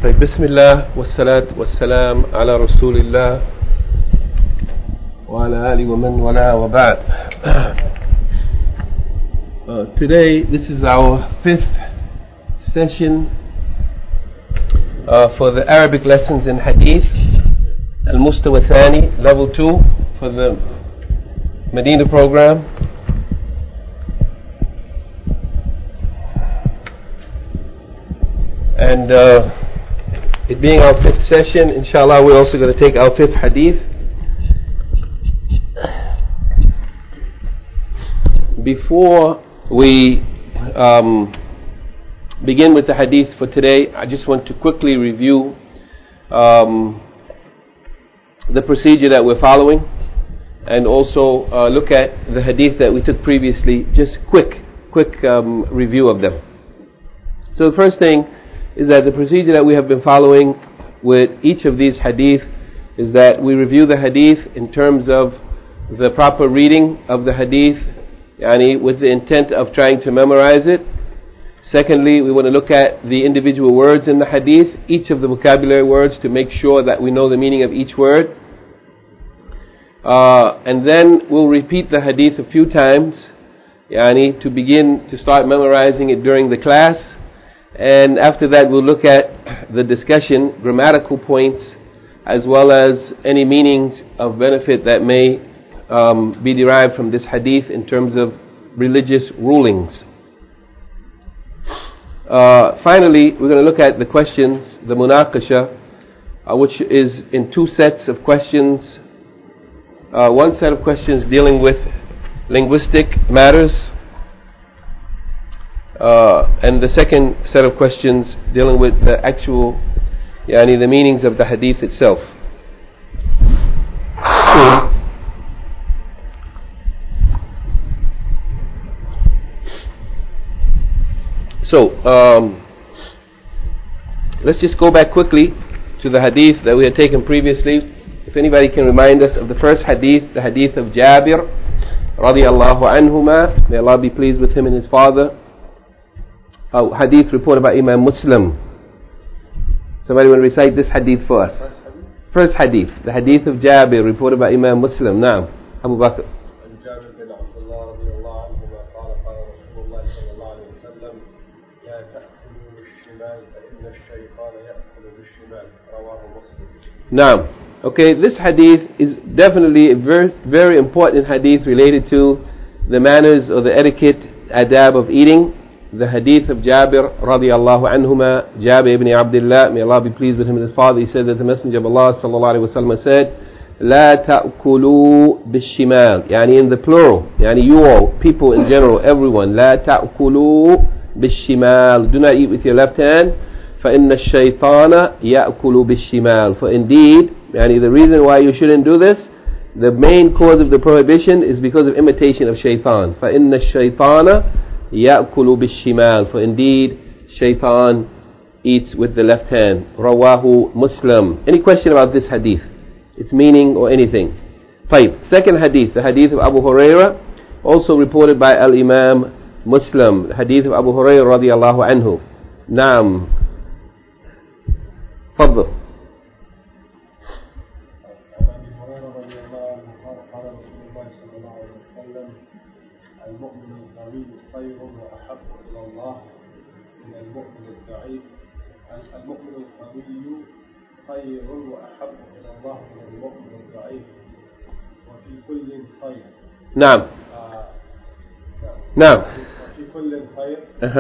طيب بسم الله والصلاة والسلام على رسول الله وعلى آله ومن والاه وبعد. Today this is our fifth session for the Arabic lessons in Hadith Al-Mustawa Thani level 2 for the Medina program. And it being our fifth session, inshallah, we're also going to take our fifth hadith. Before we begin with the hadith for today, I just want to quickly review the procedure that we're following, and also look at the hadith that we took previously. Just quick review of them. So the first thing is that the procedure that we have been following with each of these hadith is that we review the hadith in terms of the proper reading of the hadith, with the intent of trying to memorize it. Secondly, we want to look at the individual words in the hadith, each of the vocabulary words, to make sure that we know the meaning of each word. And then we'll repeat the hadith a few times, to begin to start memorizing it during the class. And after that we'll look at the discussion, grammatical points, as well as any meanings of benefit that may be derived from this hadith in terms of religious rulings. Finally, we're going to look at the questions, the munaqasha, which is in two sets of questions. One set of questions dealing with linguistic matters, and the second set of questions dealing with the actual, the meanings of the hadith itself. So, let's just go back quickly to the hadith that we had taken previously. If anybody can remind us of the first hadith, the hadith of Jabir radiyallahu anhuma, may Allah be pleased with him and his father. Hadith reported by Imam Muslim. Somebody will recite this hadith for us. First hadith, the hadith of Jabir reported by Imam Muslim. Naam, Abu Bakr. Naam. Okay, this hadith is definitely a very, very important hadith related to the manners or the etiquette, adab of eating. The hadith of Jabir radiyallahu anhuma, Jabir ibn Abdullah, may Allah be pleased with him and his father. He said that the Messenger of Allah sallallahu alayhi wa sallam said, لا تأكلوا بالشمال, in the plural, you all, people in general, everyone, لا تأكلوا بالشمال, do not eat with your left hand. فإن الشيطان يأكل بالشمال, for indeed, the reason why you shouldn't do this, the main cause of the prohibition is because of imitation of shaitan. فإن الشيطان يأكل بالشمال, for indeed shaitan eats with the left hand. Rawahu Muslim. Any question about this hadith, its meaning or anything? Fine. Second hadith, the hadith of Abu Hurairah, also reported by Al-Imam Muslim, the hadith of Abu Hurairah radiyallahu anhu. Naam, فضل. خير وأحب إلى الله من المؤمن الضعيف وفي كل خير. نعم. نعم. وفي كل خير.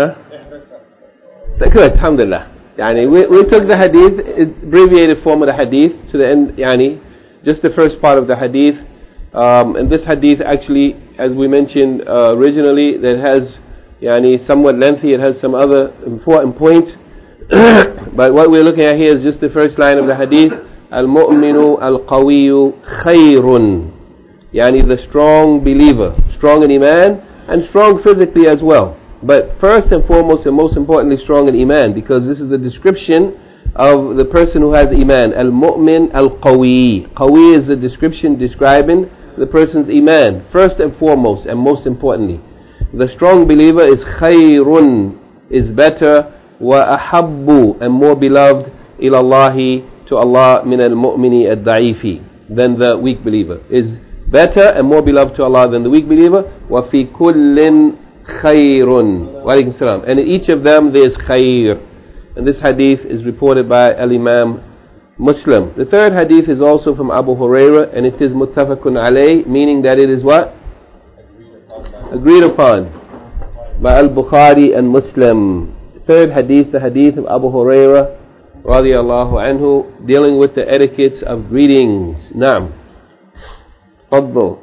Good, alhamdulillah. We took the hadith, abbreviated form of the hadith to the end, just the first part of the hadith. And this hadith actually, as we mentioned originally, that has somewhat lengthy, it has some other important points. But what we're looking at here is just the first line of the hadith. Al-mu'minu al-qawiyu khayrun, the strong believer, strong in iman and strong physically as well, but first and foremost and most importantly strong in iman, because this is the description of the person who has iman. Al-mu'min al-qawi, qawi is the description describing the person's iman first and foremost and most importantly. The strong believer is khayrun, is better, wa ahabbu, and more beloved, إلى الله to Allah من المؤمن الضعيف than the weak believer, is better and more beloved to Allah than the weak believer. وفي كل خير وعليكم السلام, and in each of them there is khair. And this hadith is reported by Al-Imam Muslim. The third hadith is also from Abu Hurairah, and it is muttafaqun alayh, meaning that it is what? Agreed upon by Al-Bukhari and Muslim. The third hadith, the hadith of Abu Hurairah radiyallahu anhu, dealing with the etiquettes of greetings. Naam. Fadl.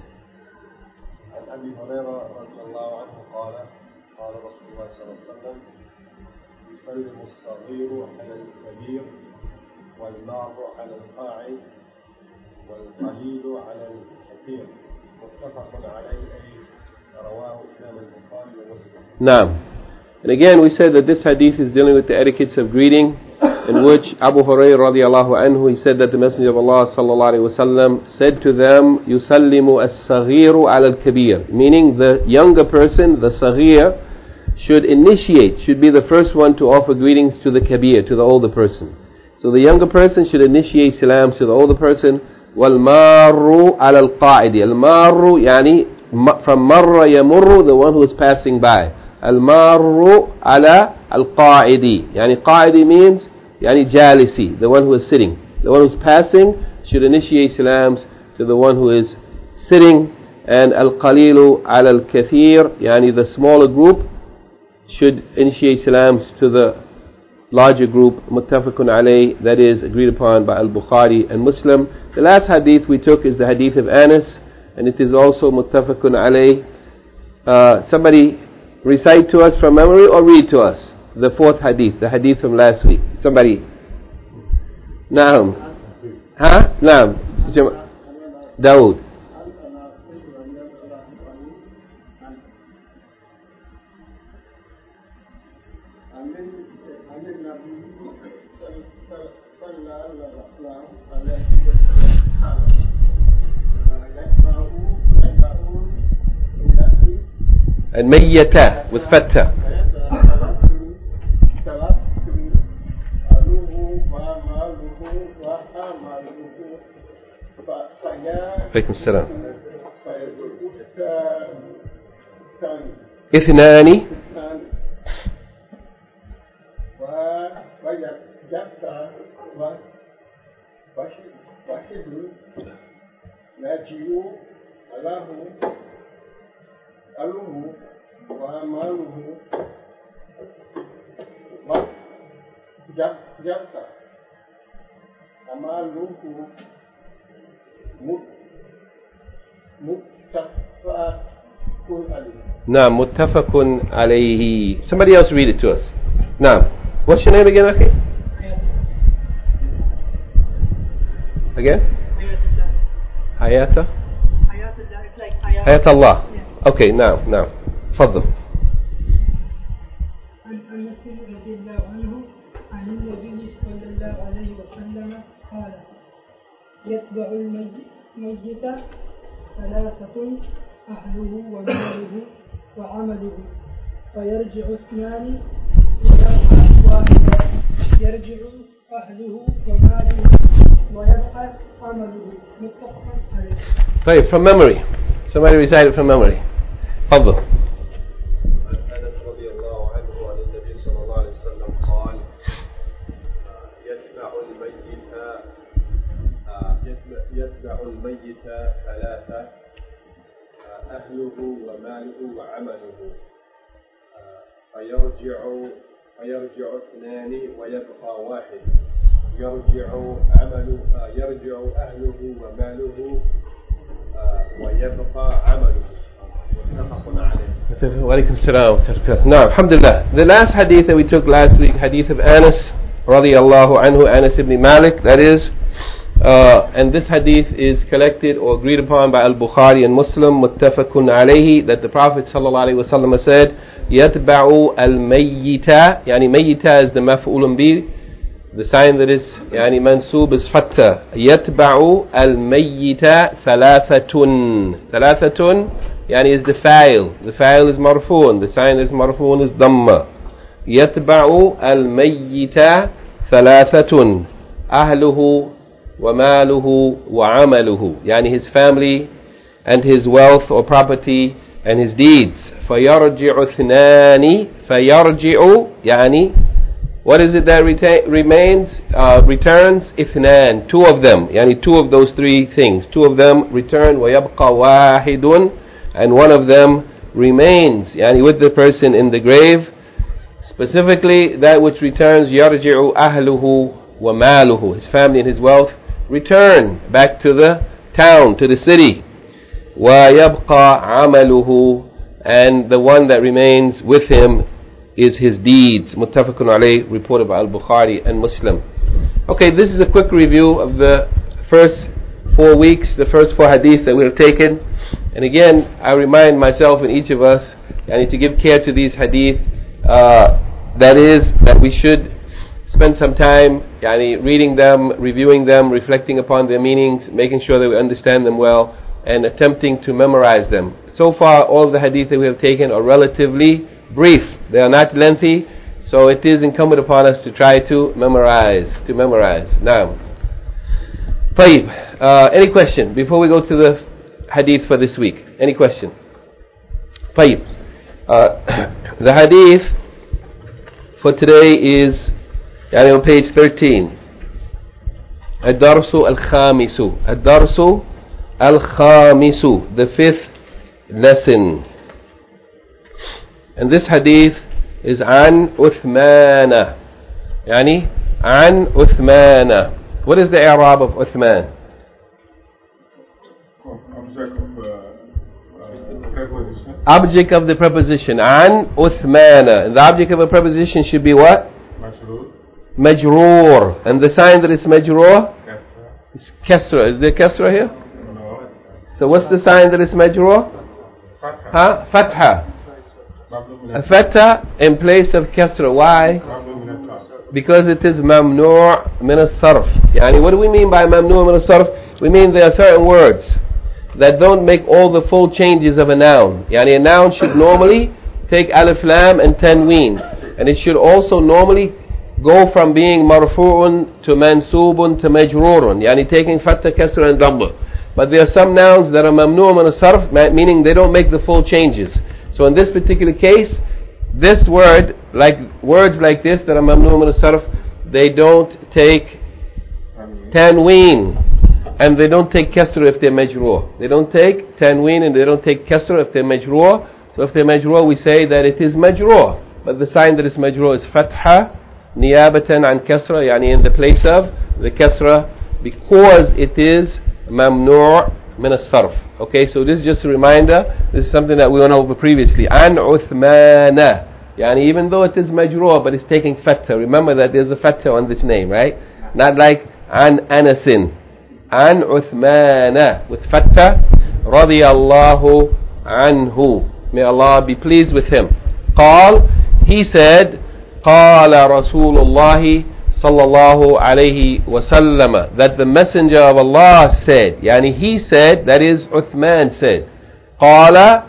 يسلم الصغير على الكبير والمار على القاعد والقليل على الكثير متفق عليه رواه الإمام البخاري ومسلم. Naam. And again we said that this hadith is dealing with the etiquettes of greeting, in which Abu Hurairah radiallahu anhu, he said that the Messenger of Allah sallallahu alaihi wasallam said to them, "Yusallimu as-saghiru ala al-kabir," meaning the younger person, the saghir, should initiate, should be the first one to offer greetings to the kabir, to the older person. So the younger person should initiate salams to the older person. وَالْمَارُّ عَلَى الْقَاعِدِ. Al-marru, yani from marra yamurru, the one who is passing by. Al-marru ala al-qa'idi. Yani qa'idi means yani jalisi, the one who is sitting. The one who is passing should initiate salams to the one who is sitting. And al-qalilu ala al-kathir, yani the smaller group, should initiate salams to the larger group. Muttafaqun alayh, that is agreed upon by Al-Bukhari and Muslim. The last hadith we took is the hadith of Anas, and it is also muttafaqun alayh. Somebody recite to us from memory or read to us the fourth hadith, the hadith from last week. Somebody. Naam. Huh? Naam. Dawood. الميتة with فتة. عليكم السلام. اثنان نعم متفق عليه. Somebody else read it to us. نعم. What's your name again, Akhi? Again? Hayata? Hayat Allah. Okay, now. تفضل. عن أنس رضي الله عنه عن النبي صلى الله عليه وسلم قال: يتبع الميت ثلاثة: أهله وماله وعمله، فيرجع اثنان ويبقى واحدا، يرجع أهله وماله ويبقى عمله. متفق عليه. طيب, from memory. Somebody recite it from memory. تفضل. أنس رضي الله عنه عن النبي صلى الله عليه وسلم قال: يتبع الميت ثلاثة: أهله وماله وعمله، فيرجع اثنان ويبقى واحد، يرجع أهله وماله ويبقى عمله. وعليكم السلام. Now, alhamdulillah, the last hadith that we took last week, hadith of Anas radiyallahu anhu, Anas ibn Malik, that is, and this hadith is collected or agreed upon by Al-Bukhari and Muslim, muttafaqun alayhi, that the Prophet sallallahu alayhi wa sallam said, يَتْبَعُ الْمَيِّتَ, يعني ميتة is the maf'ulun bi, the sign that is يعني mansub is fatta. يَتْبَعُ الْمَيِّتَ ثَلَاثَةٌ يعني is the fa'il. The fa'il is marfoon. The sign is marfoon is dhamma. يَتْبَعُ الْمَيِّتَ ثلاثة أهله وماله وعمله يعني his family and his wealth or property and his deeds. فيرجع اثنان فيرجع يعني what is it that returns? اثنان, two of them, يعني two of those three things, two of them return. ويبقى واحد, and one of them remains, يعني with the person in the grave. Specifically, that which returns, يرجع أهله وماله, his family and his wealth return back to the town, to the city. ويبقى عمله, and the one that remains with him is his deeds. Muttafaqun alayh, reported by Al-Bukhari and Muslim. Okay, this is a quick review of the first 4 weeks, the first 4 hadiths that we have taken. And again, I remind myself and each of us, I need to give care to these hadith. That is, that we should spend some time reading them, reviewing them, reflecting upon their meanings, making sure that we understand them well, and attempting to memorize them. So far, all the hadith that we have taken are relatively brief. They are not lengthy, so it is incumbent upon us to try to memorize. Now, طيب, any question before we go to the hadith for this week? Any question? طيب, the hadith for today is on page 13. الدرس الخامس, the 5th lesson. And this hadith is عن عثمان, عن عثمان. What is the i'rab of Uthman? Object of the preposition. عن عثمان. And the object of a preposition should be what? Majroor. And the sign that is majroor? It's kasra. Is there kasra here? No. So what's the sign that is majroor? Fatha. Fatha. A fatha in place of kasra. Why? Because it is mamnu' min as-sarf. What do we mean by mamnu' min as-sarf? We mean there are certain words that don't make all the full changes of a noun. A noun should normally take alif lam and tanween, and it should also normally go from being marfu'un to mansubun to majrurun, taking fatha, kasra and dhamma. But there are some nouns that are mamnu' min as-sarf, meaning they don't make the full changes. So in this particular case, this word, like words like this that are mamnu' min as-sarf, they don't take tanween, and they don't take kasra if they're majroor. They don't take tanween and they don't take kasra if they're majroor. So if they're majroor, we say that it is majroor. But the sign that is majroor is fatha, niyabatan an kasra, in the place of the kasra, because it is mamnu' min as-sarf. Okay, so this is just a reminder. This is something that we went over previously. An Uthmana. Even though it is majroor, but it's taking fatha. Remember that there's a fatha on this name, right? Not like An Anasin. An Uthmana with fatha. Radiyallahu anhu. May Allah be pleased with him. Qal, he said, Qala Rasulullah sallallahu alayhi wasallam, that the Messenger of Allah said, he said, that is Uthman said. Qala,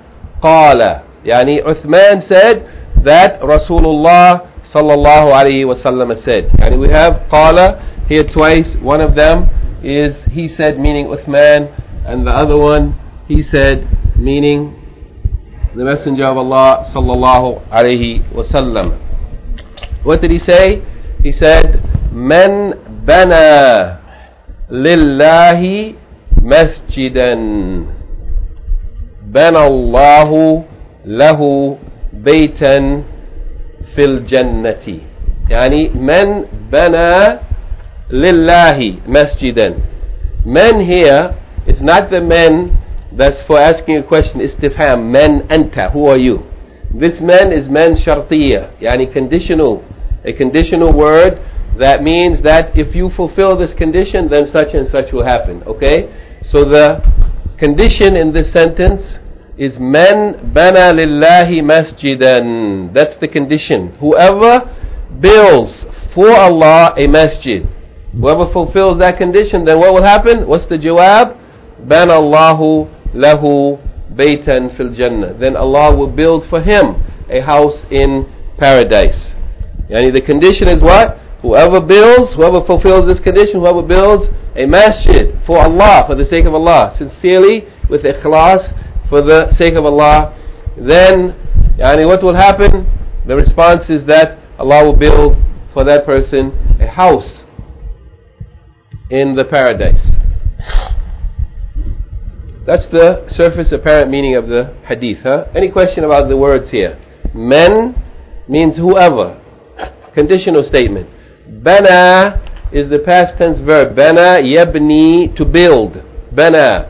Uthman said that Rasulullah sallallahu alayhi wasallam said. We have qala here twice. One of them is he said, meaning Uthman, and the other one he said, meaning the Messenger of Allah sallallahu alayhi wasallam. What did he say? He said, Man bana lillahi masjidan bana Allahu lahu baytan fil jannati. Man bana lillahi masjidan. Men here is not the men that's for asking a question, istifham. Men anta, who are you? This man is man shartiyya, conditional. A conditional word that means that if you fulfill this condition, then such and such will happen. Okay? So the condition in this sentence is Man bana lillahi masjidan. That's the condition. Whoever builds for Allah a masjid, whoever fulfills that condition, then what will happen? What's the jawab? Bana Allahu lahu baytan fil jannah. Then Allah will build for him a house in paradise. The condition is what? Whoever fulfills this condition, whoever builds a masjid for Allah, for the sake of Allah, sincerely, with ikhlas, for the sake of Allah, then what will happen? The response is that Allah will build for that person a house in the paradise. That's the surface apparent meaning of the hadith. Any question about the words here? Men means whoever. Conditional statement. Bana is the past tense verb. Bana yabni, to build. Bana.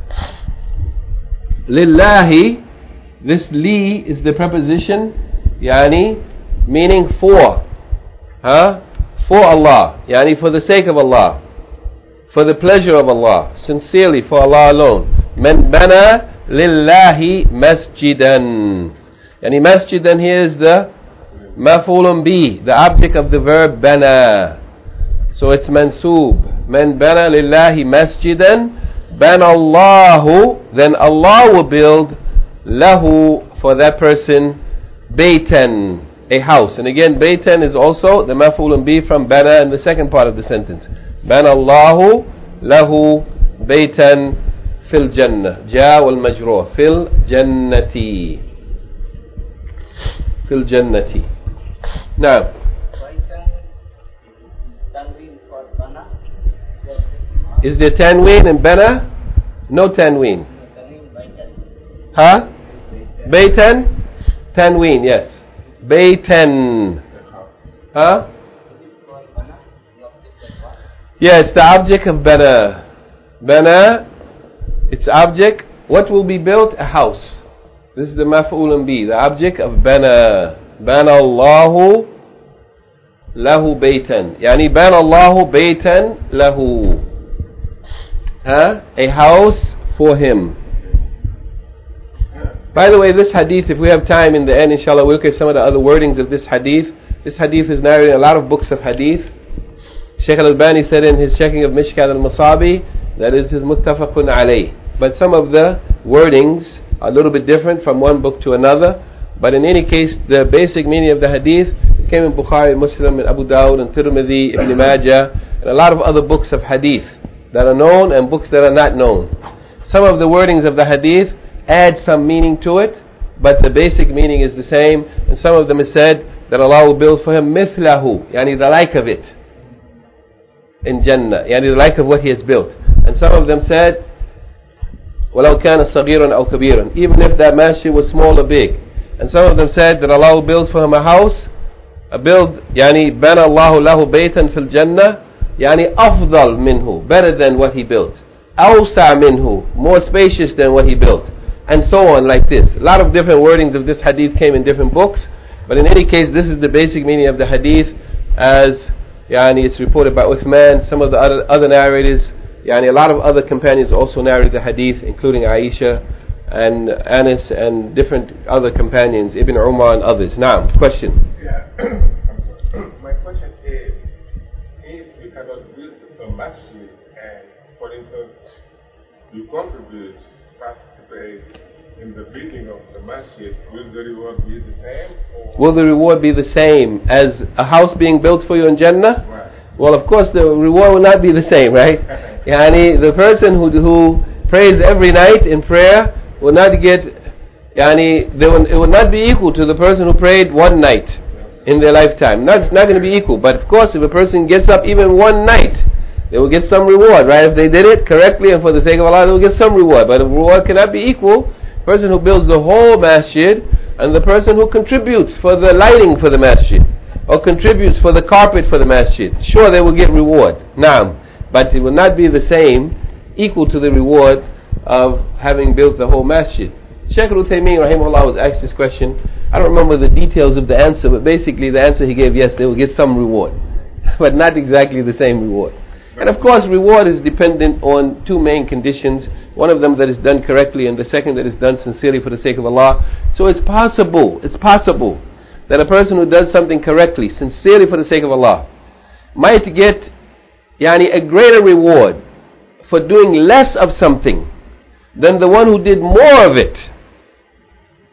Lillahi, this li is the preposition, meaning for. For Allah. For the sake of Allah. For the pleasure of Allah. Sincerely for Allah alone. Man bana lillahi masjidan. Masjidan here is the maf'ulun bi, the object of the verb bana. So it's mansoob. Man bana lillahi masjidan, bana Allahu, then Allah will build lahu, for that person, baytan, a house. And again, baytan is also the maf'ulun bi from bana in the second part of the sentence. Bana Allahu lahu baytan fil jannah. Ja wal majruh fil jannati. Fil jannati. Now, is there tanween in bana? No tanween. Baytan? Tanween, yes. Baytan. Yeah, it's the object of bana. Bana, its object. What will be built? A house. This is the maf'ulun bi, the object of bana. Bana Allahu lahu baytan. Bana Allahu baytan lahu. A house for him. By the way, this hadith, if we have time in the end, inshallah, we'll look at some of the other wordings of this hadith. This hadith is narrated in a lot of books of hadith. Shaykh al-Albani said in his checking of Mishkat al-Masabi that it is muttafaqun alayh. But some of the wordings are a little bit different from one book to another. But in any case, the basic meaning of the hadith, it came in Bukhari, Muslim, and Abu Dawud, and Tirmidhi, Ibn Majah, and a lot of other books of hadith that are known and books that are not known. Some of the wordings of the hadith add some meaning to it, but the basic meaning is the same. And some of them is said that Allah will build for him mithlahu, the like of it in Jannah, the like of what he has built. And some of them said وَلَوْ كَانَ صَغِيرًا أَوْ كَبِيرًا, even if that masjid was small or big. And some of them said that Allah will build for him a house, بَنَى اللَّهُ لَهُ بَيْتًا فِي الْجَنَّةِ, أفضل منه, better than what he built. أوسع منه, more spacious than what he built. And so on, like this. A lot of different wordings of this hadith came in different books. But in any case, this is the basic meaning of the hadith, as it's reported by Uthman. Some of the other narrators, a lot of other companions also narrated the hadith, including Aisha and Anas and different other companions, Ibn Umar and others. Now, question. Yeah. I'm sorry. My question is, if you cannot build a masjid and, for instance, you participate in the building of the masjid, will the reward be the same? Will the reward be the same as a house being built for you in Jannah? Right. Well, of course, the reward will not be the same, right? The person who prays every night in prayer will not get, it will not be equal to the person who prayed one night in their lifetime. It's not going to be equal. But of course, if a person gets up even one night, they will get some reward, right? If they did it correctly and for the sake of Allah, they will get some reward. But the reward cannot be equal. The person who builds the whole masjid and the person who contributes for the lighting for the masjid, or contributes for the carpet for the masjid, sure, they will get reward. Naam. But it will not be the same, equal to the reward of having built the whole masjid. Shaykh al-Uthaymeen rahimahullah was asked this question. I don't remember the details of the answer, but basically the answer he gave, yes, they will get some reward, but not exactly the same reward. And of course, reward is dependent on two main conditions. One of them that is done correctly, and the second that is done sincerely for the sake of Allah. So it's possible that a person who does something correctly, sincerely for the sake of Allah, might get a greater reward for doing less of something than the one who did more of it.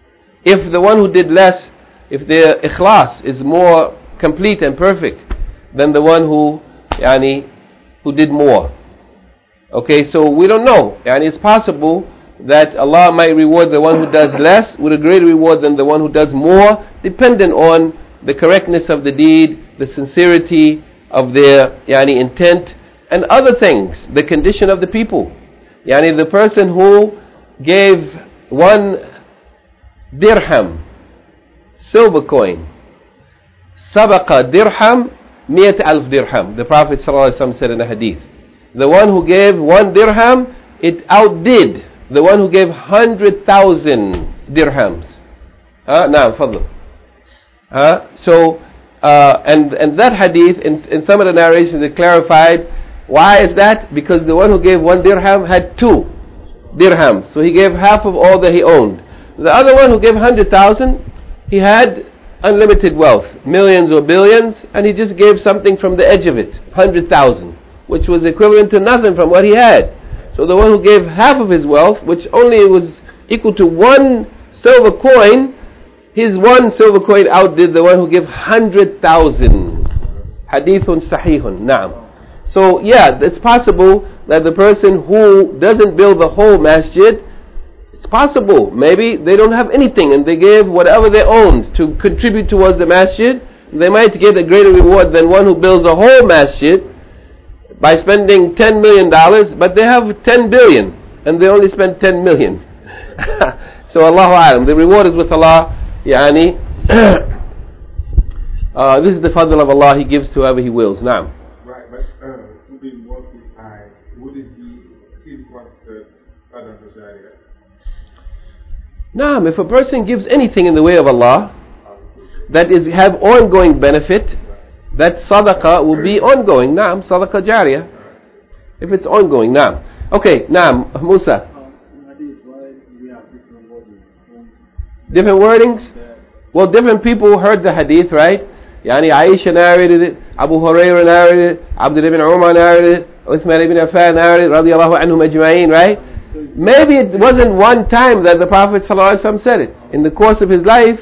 If the one who did less, if their ikhlas is more complete and perfect, than the one who did more. Okay, so we don't know. It's possible that Allah might reward the one who does less with a greater reward than the one who does more, dependent on the correctness of the deed, the sincerity of their intent, and other things, the condition of the people. The person who gave 1 dirham, silver coin, sabaqa dirham, 100,000 dirham. The Prophet ﷺ said in a hadith, the one who gave 1 dirham, it outdid the one who gave 100,000 dirhams. Naam, fadl. So, and that hadith, in some of the narrations, it clarified, why is that? Because the one who gave 1 dirham had 2 dirhams. So he gave half of all that he owned. The other one who gave 100,000, he had unlimited wealth, millions or billions, and he just gave something from the edge of it, 100,000, which was equivalent to nothing from what he had. So the one who gave half of his wealth, which only was equal to 1 silver coin, his 1 silver coin outdid the one who gave 100,000. Hadithun sahihun. Naam. So yeah, it's possible that the person who doesn't build the whole masjid, it's possible, maybe they don't have anything and they gave whatever they owned to contribute towards the masjid. They might get a greater reward than one who builds a whole masjid by spending $10 million, but they have 10 billion and they only spend 10 million. So Allahu A'lam, the reward is with Allah. This is the fadl of Allah, He gives to whoever He wills. Naam. Right, but to be more precise, would it be still considered sadaqah jariyah? Naam, if a person gives anything in the way of Allah that is have ongoing benefit, that sadaqah will be ongoing. Naam, sadaqah jariyah. If it's ongoing, naam. Okay, naam, Musa. Different wordings? Well, different people heard the hadith, right? Aisha narrated it, Abu Hurairah narrated it, Abdullah ibn Umar narrated it, Uthman ibn Affan narrated it, radiyallahu anhum ajma'een, right? Maybe it wasn't one time that the Prophet ﷺ said it. In the course of his life,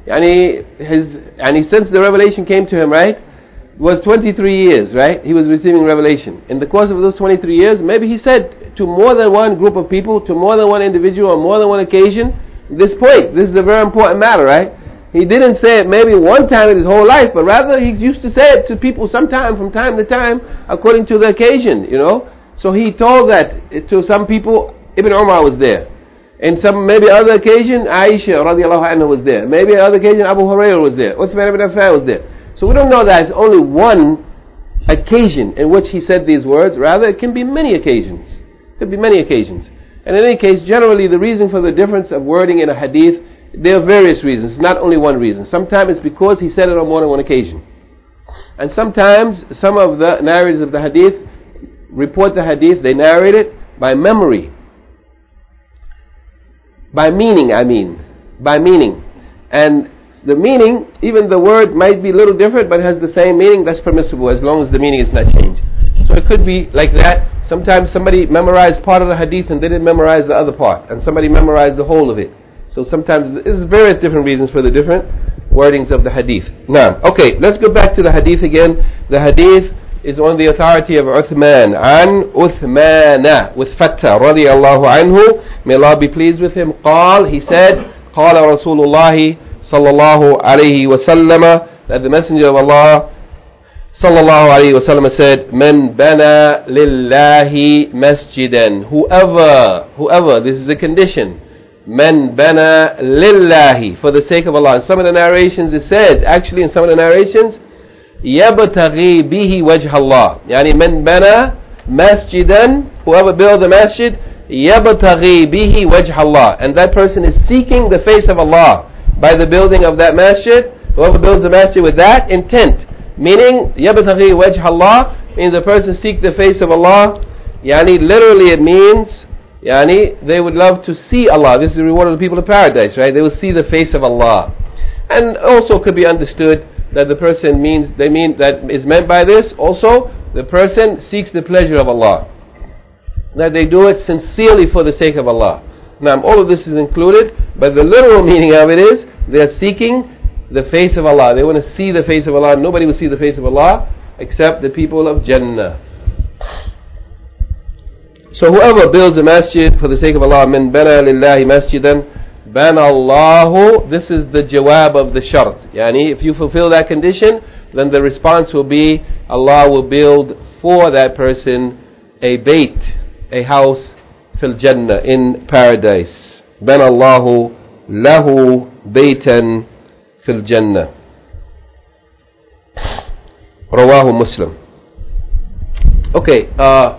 since the revelation came to him, right? It was 23 years, right? He was receiving revelation. In the course of those 23 years, maybe he said to more than one group of people, to more than one individual, on more than one occasion, this point. This is a very important matter, right? He didn't say it maybe one time in his whole life, but rather he used to say it to people sometime, from time to time, according to the occasion, So he told that to some people. Ibn Umar was there. In some maybe other occasion, Aisha radiallahu anha was there. Maybe other occasion, Abu Hurairah was there. Uthman ibn Affan was there. So we don't know that it's only one occasion in which he said these words. Rather, it can be many occasions. It could be many occasions. And in any case, generally the reason for the difference of wording in a hadith, there are various reasons, not only one reason. Sometimes it's because he said it on more than one occasion. And sometimes some of the narrators of the hadith report the hadith, they narrate it by memory. By meaning. And the meaning, even the word might be a little different, but it has the same meaning. That's permissible as long as the meaning is not changed. So it could be like that. Sometimes somebody memorized part of the hadith and they didn't memorize the other part, and somebody memorized the whole of it. So sometimes there's various different reasons for the different wordings of the hadith. Now, okay, let's go back to the hadith again. The hadith is on the authority of Uthman. An Uthmana, with Fattah, radiyallahu anhu. May Allah be pleased with him. Qal, he said, Qala Rasulullah sallallahu alayhi wa sallam, that the Messenger of Allah sallallahu alayhi wa sallam said, Man bana lillahi masjidan. Whoever, this is a condition. Man bana lillahi, for the sake of Allah. In some of the narrations it says, actually in some of the narrations, يبتغي به وجه الله. يعني من بنى مسجدا, whoever builds a masjid, يبتغي به وجه الله, and that person is seeking the face of Allah by the building of that masjid. Whoever builds the masjid with that intent, meaning يبتغي وجه الله, means the person seek the face of Allah. Yani literally it means they would love to see Allah. This is the reward of the people of paradise, right? They will see the face of Allah. And also could be understood that the person is meant by this also, the person seeks the pleasure of Allah, that they do it sincerely for the sake of Allah. Now all of this is included, but the literal meaning of it is they are seeking the face of Allah. They want to see the face of Allah. Nobody will see the face of Allah except the people of Jannah. So whoever builds a masjid for the sake of Allah, min bana lillahi masjidan, bana Allahu, this is the jawab of the shart. Yani, if you fulfill that condition, then the response will be, Allah will build for that person a bayt, a house, fil Jannah, in paradise. Bana Allahu lahu baytan fil Jannah. Rawahu Muslim. Okay,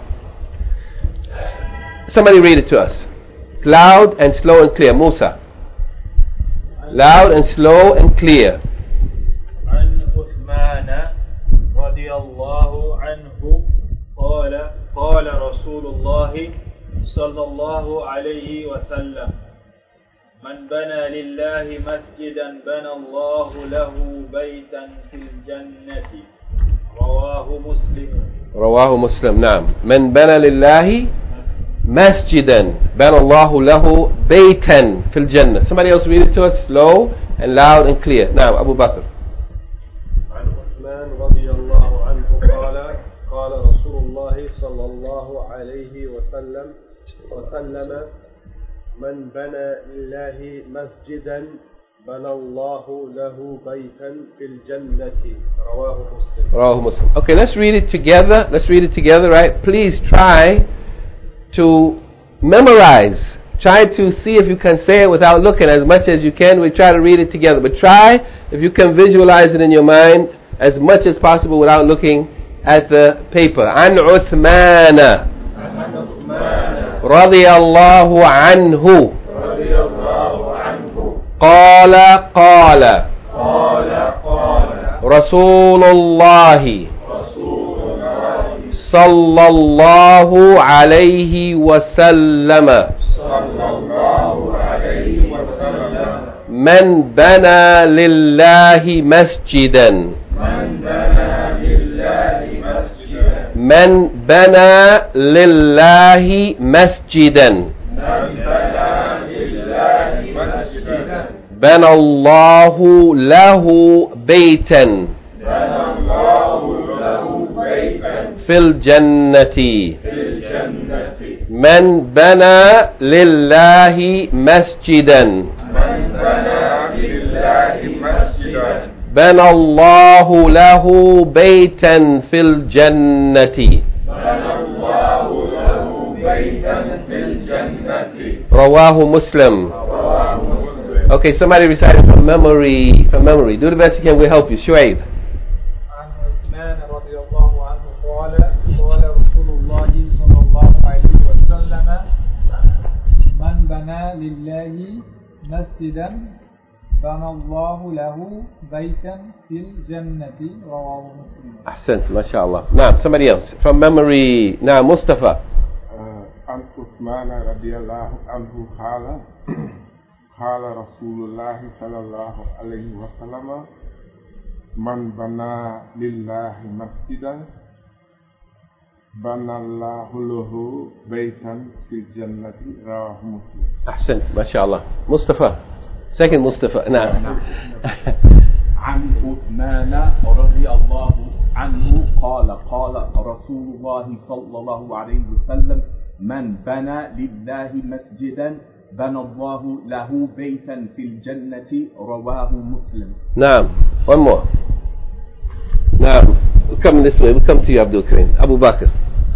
somebody read it to us. Loud and slow and clear. Musa. Loud and slow and clear. عن عثمان رضي الله عنه قال رسول الله صلى الله عليه وسلم من بنى لله مسجدا بنى الله له بيتا في الجنة رواه مسلم. رواه مسلم. نعم. من بنى لله مسجدا بنى الله له بيتا في الجنة. Somebody else read it to us slow and loud and clear. نعم. أبو بكر. عن عثمان رضي الله عنه قال رسول الله صلى الله عليه وسلم من بنى لله مسجدا بنى الله له بيتا في الجنة رواه مسلم. رواه مسلم. Okay, let's read it together. Let's read it together, right? Please try to memorize. Try to see if you can say it without looking as much as you can. We try to read it together. But try if you can visualize it in your mind as much as possible without looking at the paper. عن عثمان رضي الله عنه قال رسول الله صلى الله عليه وسلم من بنى لله مسجدا بنى الله له بيتا في الجنة. من بنى لله مسجدا بنى الله له بيتا في الجنة. رواه مسلم. Okay, somebody recite it from memory. Do the best you can. We'll help you. Shuaib. عن عثمان رضي الله عنه قال رسول الله صلى الله عليه وسلم من بنى لله مسجدا بنى الله له بيتا في الجنة رواه مسلم. أحسنت ما شاء الله. نعم, somebody else from memory. نعم, مصطفى. عن عثمان رضي الله عنه قال رسول الله صلى الله عليه وسلم من بنى لله مسجدا بنى الله له بيتا في الجنة رواه مسلم. أحسنت ما شاء الله. مصطفى. second مصطفى. نعم. عن عثمان رضي الله عنه قال رسول الله صلى الله عليه وسلم من بنى لله مسجدا بنى الله له بيتا في الجنة رواه مسلم. نعم. one more. نعم. We'll come this way. We'll come to you, Abdul Karim. Abu Bakr.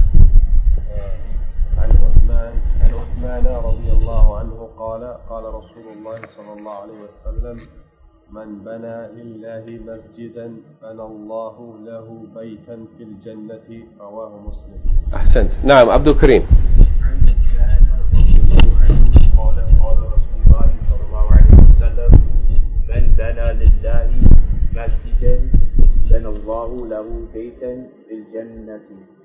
عن عثمان رضي الله عنه قال رسول الله صلى الله عليه وسلم من بنى لله مسجدا بنى الله له بيتا في الجنة رواه مسلم. أحسنت. نعم, عبد الكريم. قال رسول الله صلى الله عليه وسلم من بنى لله مسجدا بنى الله له بيتا في الجنة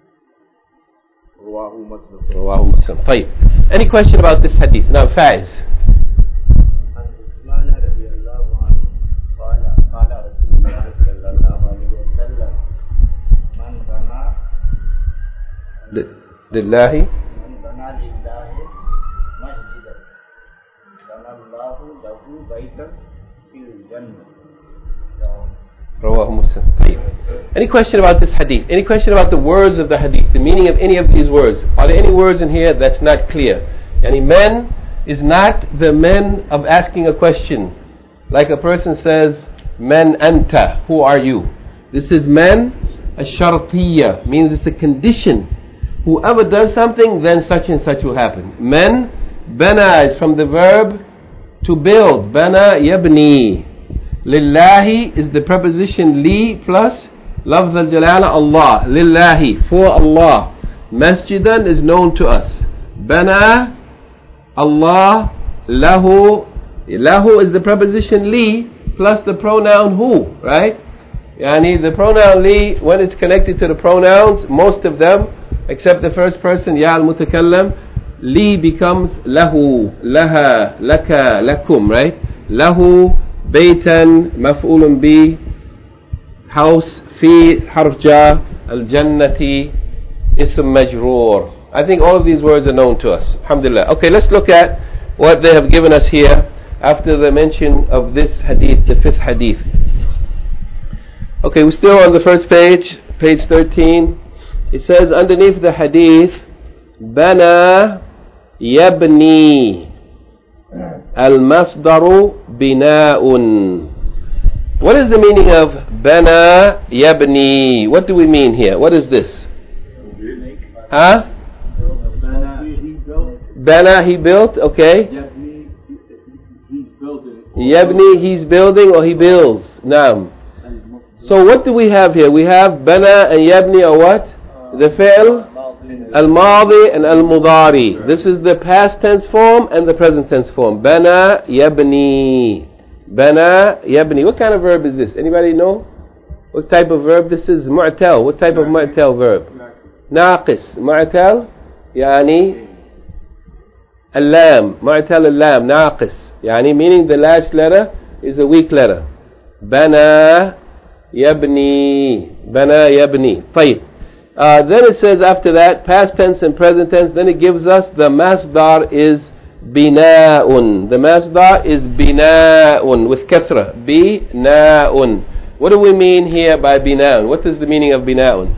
رواه مسلم. طيب. Any question about this hadith? Now, Faiz. عن عثمان رضي الله عنه قال رسول الله صلى الله عليه وسلم من بنى لله مسجدا بنى الله له بيتا في الجنة. رواه مسلم. Any question about this hadith? Any question about the words of the hadith? The meaning of any of these words? Are there any words in here that's not clear? Yani men is not the men of asking a question. Like a person says, Man anta, who are you? This is men, a shartiyya, means it's a condition. Whoever does something, then such and such will happen. Men, bana is from the verb to build. Bana yabni. Lillahi is the preposition li plus lafz al-jalala Allah. Lillahi, for Allah. Masjidan is known to us. Bana, Allah, lahu. Lahu is the preposition li plus the pronoun who, right? Yani the pronoun li, when it's connected to the pronouns, most of them, except the first person, ya al-mutakallam, li becomes lahu, laha, laka, lakum, right? Lahu, baytan, maf'ulun bi, house, fi, harf jar, al-jannati, ism majroor. I think all of these words are known to us. Alhamdulillah. Okay, let's look at what they have given us here after the mention of this hadith, the fifth hadith. Okay, we're still on the first page, page 13. It says underneath the hadith, Bana yabni al-masdaru bina'un. What is the meaning of Bana yabni? What do we mean here? What is this? Huh? Bana, he built, okay. Yabni, he's building or he builds. Naam. So what do we have here? We have Bana and Yabni or what? The fi'l, al-madi and al-mudari. This is the past tense form and the present tense form. Bana Yabni. Bana Yabni. What kind of verb is this? Anybody know? What type of verb this is? Mu'tal. What type of mu'tal verb? Naqis. Mu'tal? Yani al-lam. Mu'tal al-lam. Naqis. Yani meaning the last letter is a weak letter. Bana Yabni. Bana Yabni. طيب. Then it says after that, past tense and present tense, then it gives us the masdar is bina'un. The masdar is bina'un with kasra. Bina'un. What do we mean here by bina'un? What is the meaning of bina'un?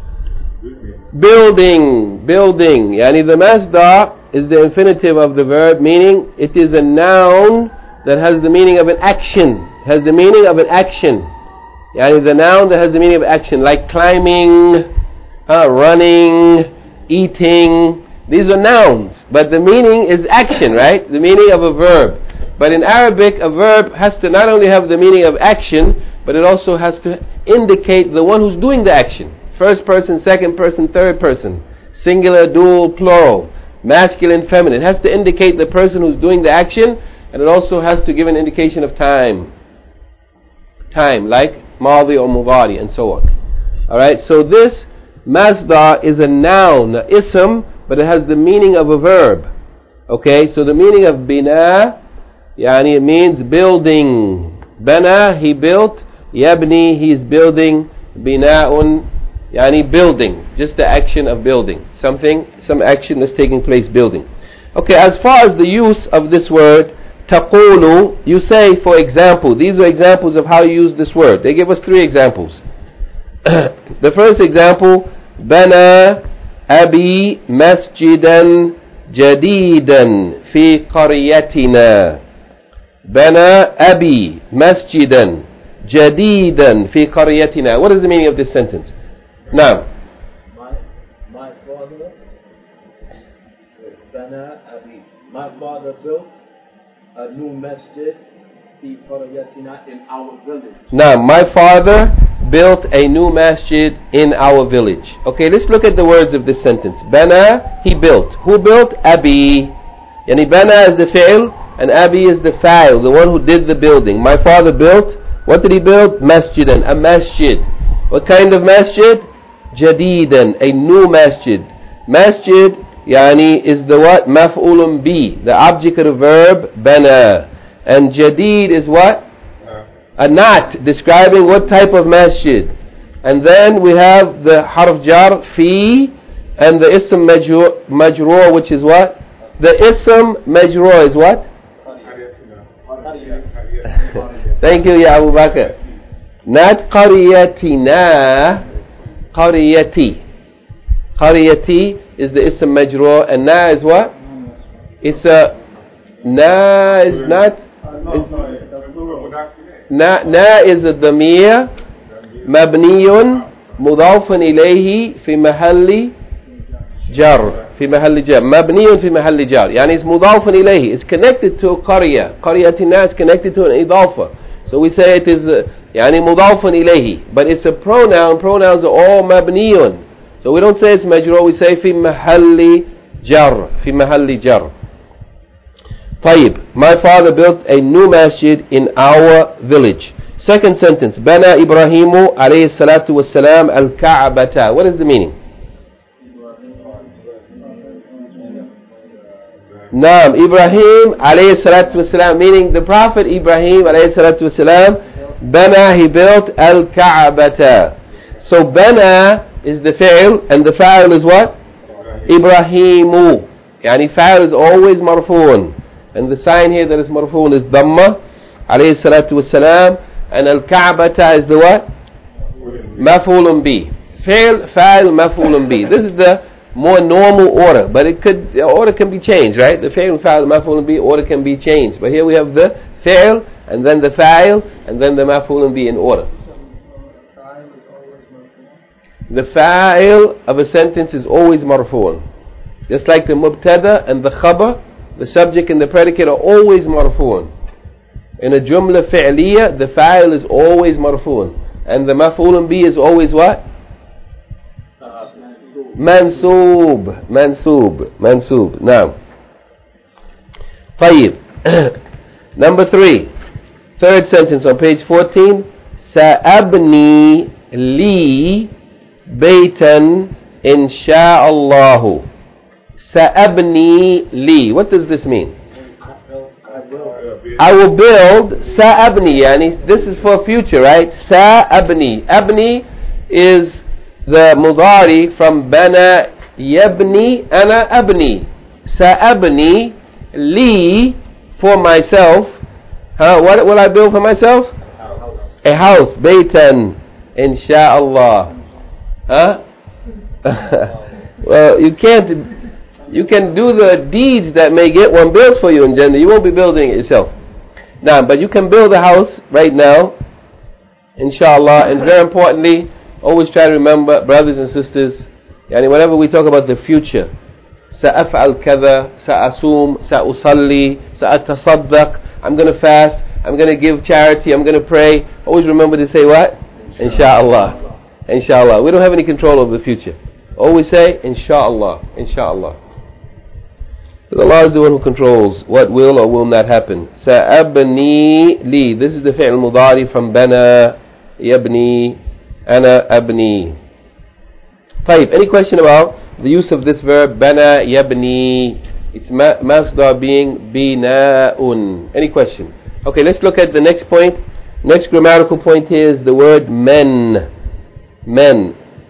Building. Building. Yani the masdar is the infinitive of the verb, meaning it is a noun that has the meaning of an action. Has the meaning of an action. Yani the noun that has the meaning of action, like climbing, running, eating. These are nouns, but the meaning is action, right? The meaning of a verb. But in Arabic, a verb has to not only have the meaning of action, but it also has to indicate the one who's doing the action. First person, second person, third person. Singular, dual, plural. Masculine, feminine. It has to indicate the person who's doing the action, and it also has to give an indication of time. Time, like Madi or Mudari, and so on. Alright, so this masdar is a noun, ism, but it has the meaning of a verb. Okay, so the meaning of bina, yani it means building. Bana, he built. Yabni, he is building. Bina'un, yani building. Just the action of building. Something, some action that's taking place building. Okay, as far as the use of this word, taqulu, you say, for example, these are examples of how you use this word. They give us 3 examples. The first example, Bana Abi Masjidan Jadidan Fi Qaryatina. Bana Abi Masjidan Jadidan Fi Qaryatina. What is the meaning of this sentence? Now, my father, Bana Abi, my father built a new masjid fi qaryatina, in our village. Now, my father built a new masjid in our village. Okay, let's look at the words of this sentence. Bana, he built. Who built? Abi. Yani Bana is the fi'l and Abi is the fa'il, the one who did the building. My father built. What did he build? Masjidan, a masjid. What kind of masjid? Jadidan, a new masjid. Masjid, yani, is the what? Maf'ulun bi, the object of the verb, bana. And jadid is what? A nat, describing what type of masjid. And then we have the harf jar, fi, and the ism majroor, which is what? The ism majroor is what? Thank you, Ya Abu Bakr. Not قريتنا. قريتي. قريتي is the ism majroor, and na is what? It's a na is not. Na is a damir مبني مضاف إليه في محل جر. في محل جر. مبني في محل جر. يعني it's مضاف إليه. It's connected to قرية. قريتنا is connected to an إضافة. So we say it is يعني مضاف إليه. But it's a pronoun. Pronouns are all مبني. So we don't say it's majrur. We say في محل جر. في محل جر. طيب. My father built a new masjid in our village. Second sentence. بنى إبراهيم عليه الصلاة والسلام الكعبة. What is the meaning? Naam, Ibrahim alayhi salatu wasalam, meaning the Prophet Ibrahim alayhi salatu wasalam, Bana, he built al-Ka'bata. So Bana is the fa'il, and the fa'il is what? Ibrahimu. Yani fa'il is always marfoon. And the sign here that is marfoon is Dhamma alayhi salatu wasalam, and al-Ka'bata is the what? Maf'ulun bi. Fa'il maf'ulun bi. This is the more normal order, but the order can be changed, right? The fi'l, fa'il, maf'ul bi, order can be changed. But here we have the fi'l, and then the fa'il, and then the maf'ul bi in order. The fa'il of a sentence is always marfu'un. Just like the mubtada and the khabar, the subject and the predicate are always marfu'un. In a jumla fi'liya, the fa'il is always marfu'un. And the maf'ul bi is always what? Mansoob. Now, طيب. Number 3, third sentence on page 14. سأبني لي بيتا إن شاء الله. سأبني لي. What does this mean? I will build. سأبني. Yani this is for future, right? سأبني. Abni is the mudari from bana yabni, ana abni. Sa'abni li, for myself. What will I build for myself? A house. Baytan, insha'Allah. Well, you can do the deeds that may get one built for you in Jannah. You won't be building it yourself. Now, but you can build a house right now, insha'Allah. And very importantly, always try to remember, brothers and sisters, yani whenever we talk about the future, سأفعل كذا, سأصوم, سأصلي, سأتصدق, I'm going to fast, I'm going to give charity, I'm going to pray. Always remember to say what? Insha'Allah. Insha'Allah. We don't have any control over the future. Always say Insha'Allah. Insha'Allah. Because Allah is the one who controls what will or will not happen. سأبني لي. This is the fi'l mudari from bana yabni. Ana abni. طيب, any question about the use of this verb bana yabni? Its masdar being bina'un. Any question? Okay, let's look at the next point. Next grammatical point here is the word men. Men.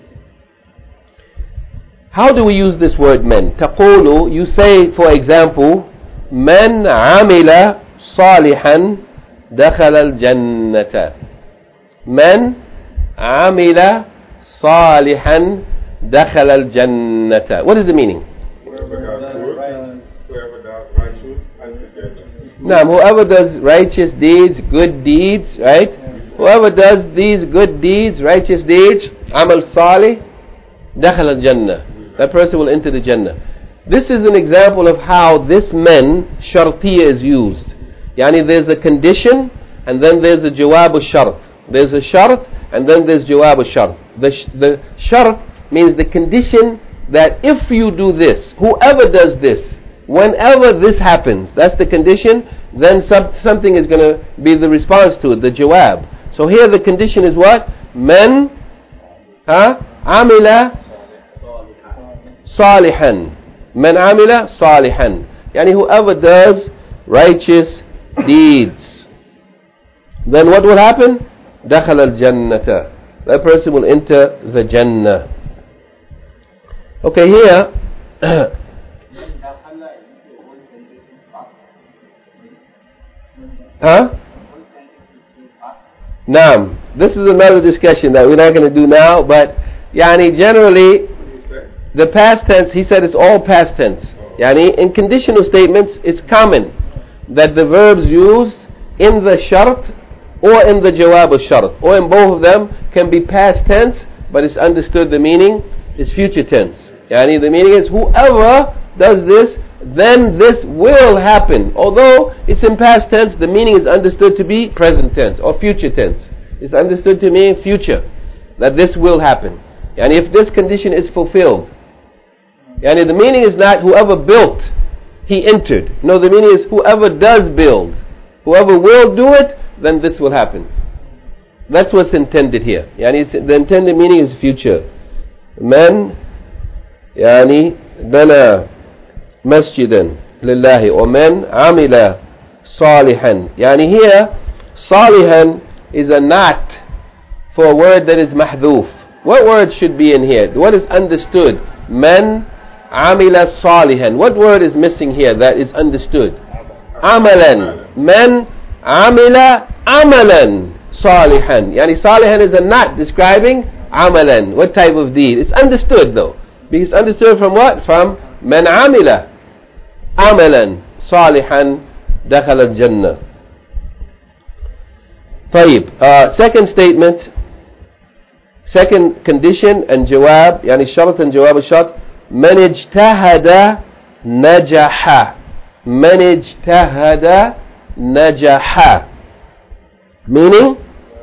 How do we use this word men? تقول, you say, for example, من عمل صالحا دخل الجنة. من عمل صالحا دخل الجنة. What is the meaning? Whoever does righteous unto Jannah. Now, whoever does righteous deeds, good deeds, right? Whoever does these good deeds, righteous deeds, amal salih, دخل الجنة. That person will enter the Jannah. This is an example of how this men shartiya is used. Yani there's a condition, and then there's a jawab al-shart. There's a shart, and then there's jawab al-shart. The shart means the condition that if you do this, whoever does this, whenever this happens, that's the condition, then something is going to be the response to it, the jawab. So here the condition is what? Man amila salihan. Man amila salihan. Yani whoever does righteous deeds. Then what will happen? دخل الجنة. That person will enter the Jannah. Okay, here Naam. This is another discussion that we're not going to do now, but yani generally, the past tense, he said it's all past tense. Yani in conditional statements, it's common that the verbs used in the shart or in the jawab al-shart, or in both of them, can be past tense, but it's understood the meaning is future tense. Yani the meaning is whoever does this, then this will happen. Although it's in past tense, the meaning is understood to be present tense or future tense. It's understood to mean future, that this will happen. Yani if this condition is fulfilled, yani the meaning is not whoever built, he entered. No, the meaning is whoever does build, whoever will do it, then this will happen. That's what's intended here. Yani the intended meaning is future. Man yani bana masjidan lillahi, or man amila salihan. Yani here salihan is a not for a word that is mahdhuf. What word should be in here? What is understood? Man amila salihan. What word is missing here that is understood? Amalan. Man amila amalan salihan. Yani salihan is a not describing amalan. What type of deed? It's understood though. Because understood from what? From man amila amalan salihan dakhala al-jannah. طيب, second statement, second condition and jawab, يعني شرط and jawab al-shart. من اجتهد نجح. من اجتهد نجح. Meaning?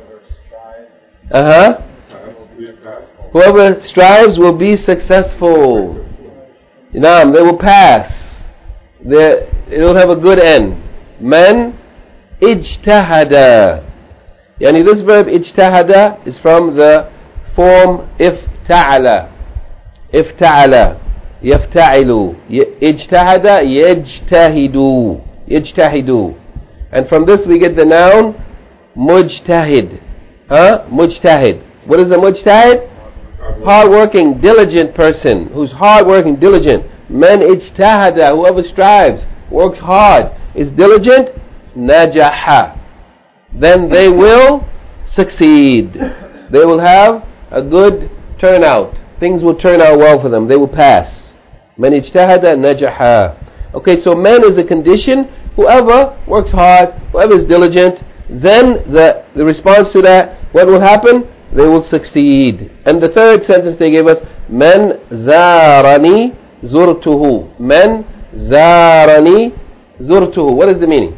Whoever strives will be successful. They will pass. It will have a good end. من اجتهد. Yani this verb ijtahada is from the form ifta'ala. Ifta'ala. Yafta'ilu. Ijtahada yajtahidu. Yajtahidu. And from this we get the noun mujtahid. Mujtahid. What is a mujtahid? Hard-working, diligent person. Who's hard-working, diligent. Man ijtahada. Whoever strives, works hard, is diligent. Najaha. Then they will succeed. They will have a good turnout. Things will turn out well for them. They will pass. Man ijtahada najaha. Okay, so man is a condition. Whoever works hard, whoever is diligent, then the response to that, what will happen? They will succeed. And the third sentence they gave us, Man zarani zurtuhu. Man zarani zurtuhu. What is the meaning?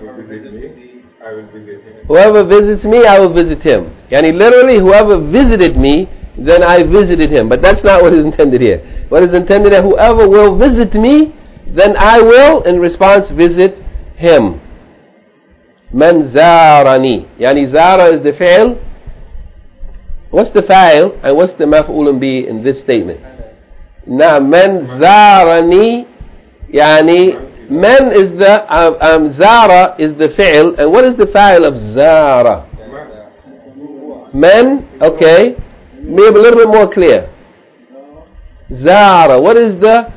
Whoever visits me, I will visit him. Yani literally, whoever visited me, then I visited him. But that's not what is intended here. What is intended here, whoever will visit me, then I will, in response, visit him. Man zarani. Yani zara is the fi'l. What's the fa'il and what's the maf'ulun bi in this statement? Now, man zarani, yani man is the zara is the fi'l, and what is the fa'il of zara? Man, okay. Maybe a little bit more clear. Zara, what is the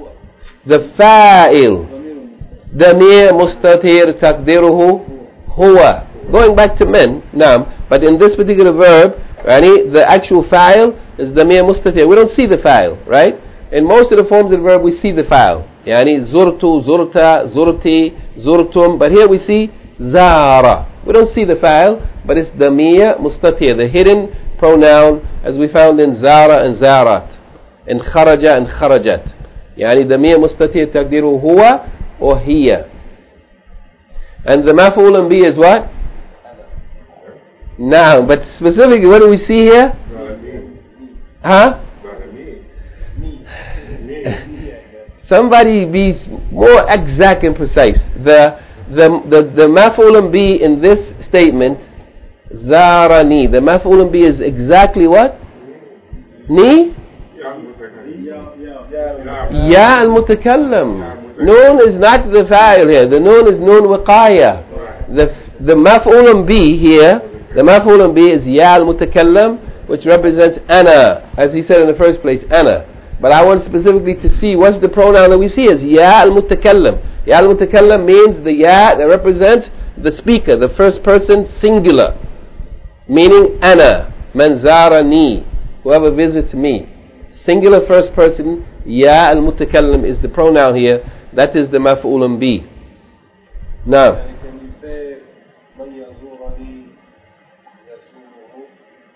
fa'il? Damir mustatir taqdiruhu huwa. Going back to men, naam, but in this particular verb, the actual fa'il is damir mustatir. We don't see the fa'il, right? In most of the forms of the verb, we see the fa'il. Yani zurtu, zurta, zurti, zurtum. But here we see zara. We don't see the fa'il, but it's damir mustatir, the hidden pronoun, as we found in zara and zarat, in kharaja and kharajat. Yani damir mustatir taqdiru huwa or hiya. And the maf'ulun bi is what? Now, but specifically, what do we see here? Somebody be more exact and precise. The maf'ulun bi in this statement, zarani. The maf'ulun bi is exactly what? Ni? Ya al-mutakallam. Noon is not the fa'il here. The noon is noon wiqaya. The maf'ulun bi here, the maf'ulun bi is ya al-mutakallam, which represents ana, as he said in the first place, ana. But I want specifically to see what's the pronoun that we see is ya al-mutakallam. Ya al-mutakallam means the ya that represents the speaker, the first person singular. meaning ana. Man zarani, whoever visits me. Singular first person, ya al-mutakallim is the pronoun here. That is the maf'ulun bi. Now, can you say man yazurani yasuruhu?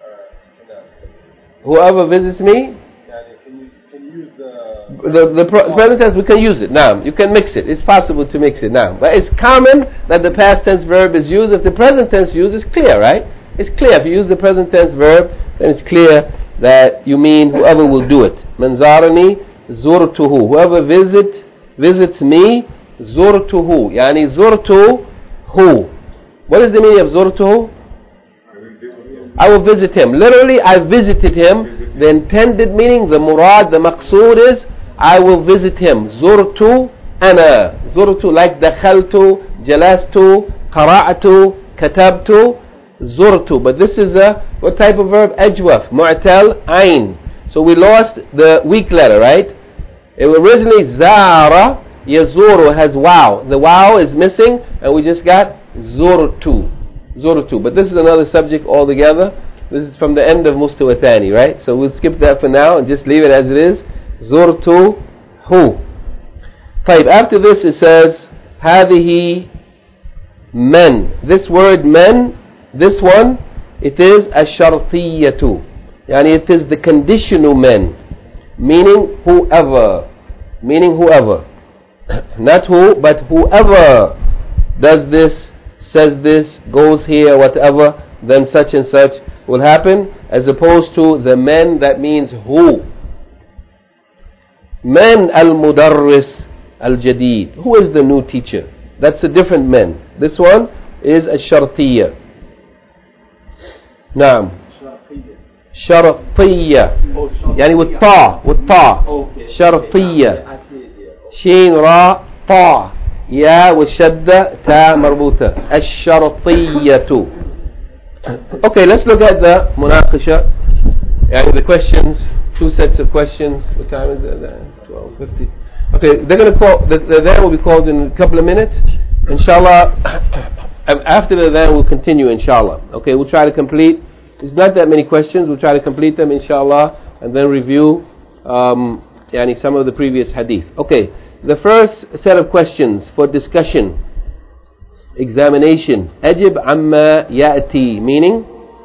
whoever visits me. Can you use the present tense, we can use it now. You can mix it. It's possible to mix it now. But it's common that the past tense verb is used. If the present tense used, it's clear, right? It's clear. If you use the present tense verb, then it's clear that you mean whoever will do it. Man zarani zurtuhu. Whoever visits me, zurtuhu. Yani zurtuhu. What is the meaning of zurtuhu? I will visit him. Literally, I visited him. The intended meaning, the murad, the maqsood is, I will visit him. Zurtu ana. Zurtu, like dakhaltu, jalastu, qara'atu, katabtu. Zurtu. But this is what type of verb? Ajwaf. Mu'tal, ayn. So we lost the weak letter, right? It was originally zara, yazuru has wow. The wow is missing, and we just got zurtu. Zurtu. But this is another subject altogether. This is from the end of Mustawatani, right? So we'll skip that for now and just leave it as it is. Zurtu hu. طيب, after this it says هذه men. This word men, this one, it is الشرطية. Yani it is the conditional men, meaning whoever. Meaning whoever. Not who, but whoever does this, says this, goes here, whatever, then such and such will happen, as opposed to the men, that means who. Men al-mudarris al-jadid. Who is the new teacher? That's a different men. This one is a-shartiyya. Naam. Shartiyya. Yani with ta. Shartiyya. Sheen ra ta. Ya with shadda ta marbuta. Ash-shartiyyatu. Okay, let's look at the munaqasha. Yani the questions. Two sets of questions. What time is it? 12:50. Okay, they're going to call. The adhan will be called in a couple of minutes. Inshallah. After the adhan, we'll continue. Inshallah. Okay, we'll try to complete. It's not that many questions. We'll try to complete them. Inshallah, and then review. Yani some of the previous hadith. Okay, the first set of questions for discussion. Examination. Ajib amma ya'ti, meaning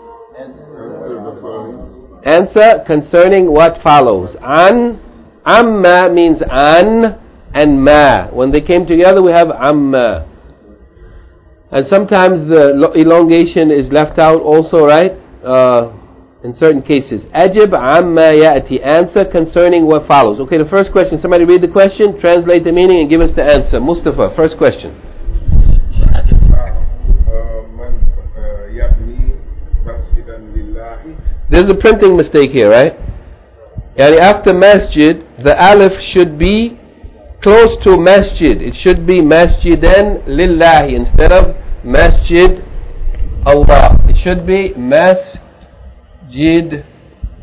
answer concerning what follows. An, amma means an and ma. When they came together, we have amma. And sometimes the elongation is left out also, right? In certain cases. Ajib amma ya'ti, answer concerning what follows. Okay, the first question. Somebody read the question, translate the meaning, and give us the answer. Mustafa, first question. There's a printing mistake here, right? Yani after masjid, the alif should be close to masjid. It should be masjidan lillahi instead of masjid Allah. It should be masjid.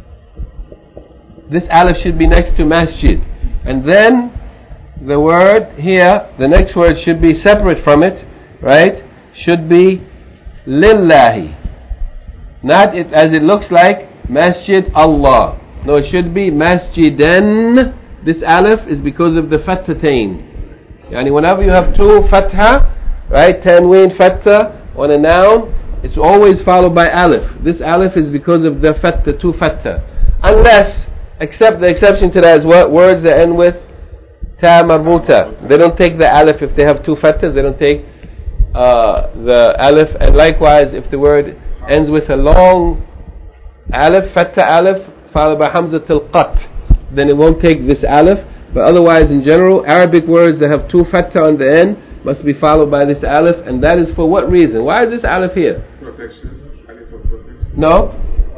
This alif should be next to masjid. And then the word here, the next word should be separate from it, right? Should be lillahi. Not it, as it looks like Masjid Allah. No, it should be Masjidan. This alif is because of the fathatain. Yani whenever you have two fatha, right, tanween fatha on a noun, it's always followed by alif. This alif is because of the fatha, two fatha. Unless, except the exception to that is what? Words that end with ta marbuta. They don't take the alif if they have two fathas. They don't take the alif. And likewise, if the word ends with a long alif, fatha alif, followed by hamzat al-qat, then it won't take this alif. But otherwise, in general, Arabic words that have two fatha on the end must be followed by this alif, and that is for what reason? Why is this alif here? Protection. Alif for protection. No?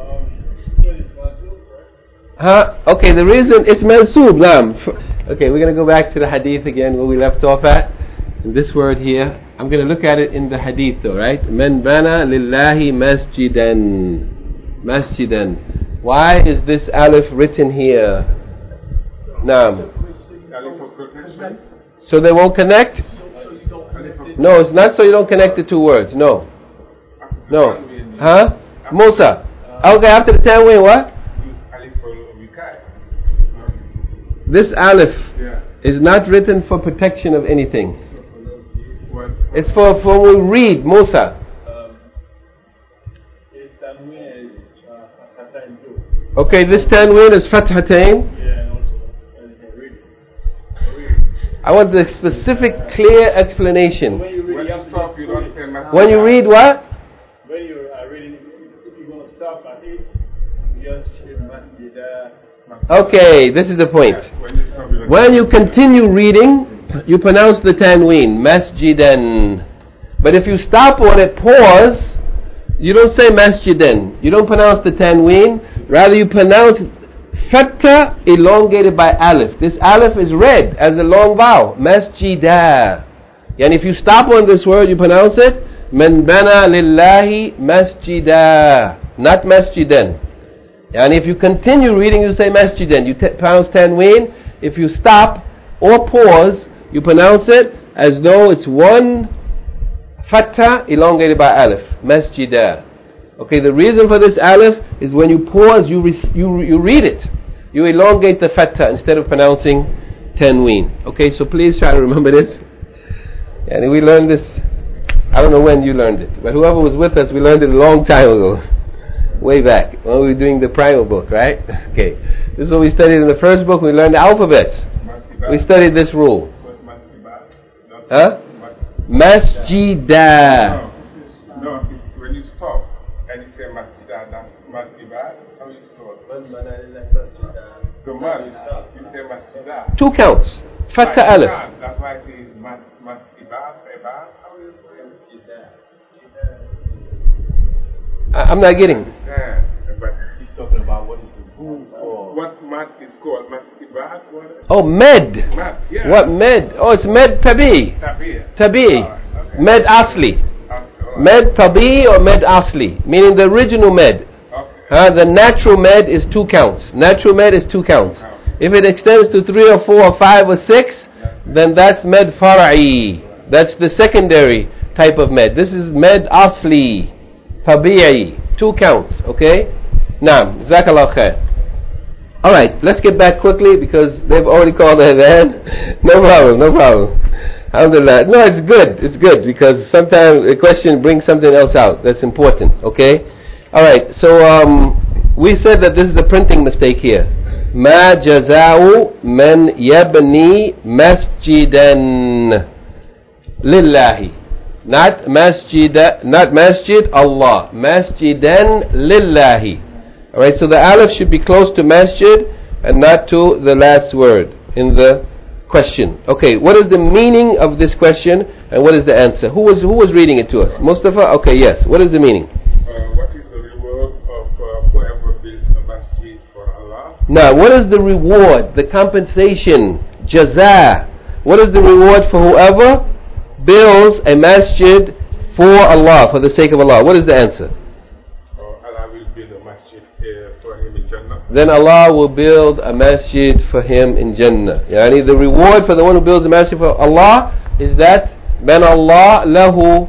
Okay, the reason it's mansoob, naam. Okay, we're going to go back to the hadith again where we left off at. And this word here, I'm going to look at it in the hadith though, right? Man bana lillahi masjidan. Masjidan. Why is this alif written here? Naam. Alif for protection. So they won't connect? No, it's not so you don't connect the two words. No. No. Huh? Musa. Okay, after the tanween, what? Use alif for wikai. This alif Yeah. is not written for protection of anything. What? It's for when we read, Musa. His tanween is Fatain too. Okay, this tanween is fathatain. Yeah, and also read. I want the specific, clear explanation. When you read, When you you have to stop, you don't read say it. masjid. When you read what? When you are reading, if you're going to stop at it, you just say masjid. Okay, this is the point. When you stop, you don't When you continue reading, you pronounce the tanween, masjidan. But if you stop on it, pause, you don't say masjidan. You don't pronounce the tanween. Rather, you pronounce fatha elongated by alif. This alif is read as a long vowel, masjida. And if you stop on this word, you pronounce it, man bana lillahi masjida, not masjidan. And if you continue reading, you say masjidan. You pronounce tanween. If you stop or pause, you pronounce it as though it's one fatha elongated by alif, masjida. Okay, the reason for this alif is when you pause, you read it. You elongate the fatha instead of pronouncing tanween. Okay, so please try to remember this. And we learned this, I don't know when you learned it, but whoever was with us, we learned it a long time ago. Way back, when we were doing the primer book, right? Okay, this is what we studied in the first book. We learned the alphabets. We studied this rule. Huh? Masjida. No, when you stop and you say masjida, that's masjida, how you stop? The man, you say masjida. Two counts. Fatha alif. That's why it is masjida, how you say I'm not getting. yeah, but He's talking about what is the rule for. what mat is called? Masjida? Oh, med. Mat, yeah. What med? Oh, it's med tabi. Tabir. Tabi. Okay. Med asli. Med tabi or med asli, meaning the original med. Okay. The natural med is 2 counts. Natural med is 2 counts. If it extends to 3 or 4 or 5 or 6, then that's med far'i. That's the secondary type of med. This is med asli, tabi'i. 2 counts, okay? Naam, jazakallah khair. Alright, let's get back quickly because they've already called the adhan. No problem. Alhamdulillah. No, it's good because sometimes a question brings something else out that's important, okay? Alright, so we said that this is a printing mistake here. Ma jaza'u man yabni masjidan lillahi. Not masjid, Allah. Masjidan lillahi. Alright, so the alif should be close to masjid and not to the last word in the question. Okay, what is the meaning of this question and what is the answer? Who was reading it to us? Mustafa? Okay, yes. What is the meaning? What is the reward of whoever builds a masjid for Allah? Now, what is the reward, the compensation, jaza? What is the reward for whoever builds a masjid for Allah, for the sake of Allah? What is the answer? Allah will build a masjid for him in Jannah. Then Allah will build a masjid for him in Jannah. Yani the reward for the one who builds a masjid for Allah is that Ben Allah lahu.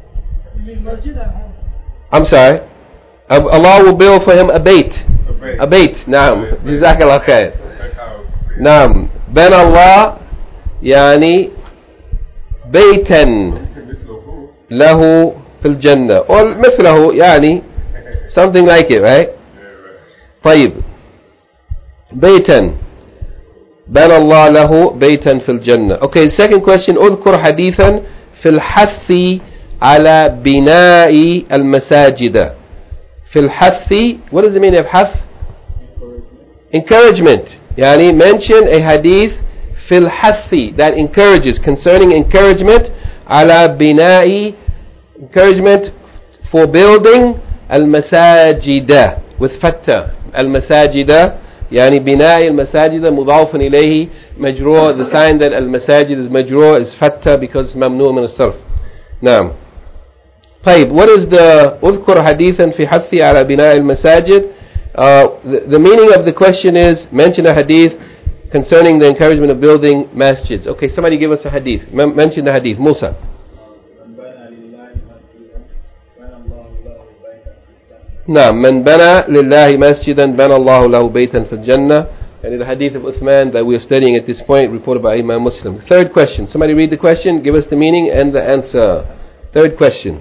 I'm sorry. Allah will build for him a bayt. A bayt. Naam. Jazakallah khair. Naam. Ben Allah yani baytan lahu fil Jannah. Or مثله yani something like it, right? طيب. بيتا بنى الله له بيتا في الجنة. Okay, second question. اذكر حديثا في الحث على بناء المساجد. في الحث, what does it mean of حث? Encouragement. يعني mention a hadith في الحث that encourages, concerning encouragement على بناء, encouragement for building المساجد with فتح. المساجد يعني بناء المساجد مضاف إليه مجرور. The sign that المساجد is مجرور is فتح because ممنوع من الصرف. نعم. طيب, what is the اذكر حديثا في حث على بناء المساجد? The meaning of the question is mention a hadith concerning the encouragement of building masjids. Okay, somebody give us a hadith. Mention the hadith. Musa. نعم من بنى لله مسجدا بنى الله له بيتا في الجنة. And in the hadith of Uthman that we are studying at this point, reported by Imam Muslim. Third question. Somebody read the question, give us the meaning and the answer. Third question.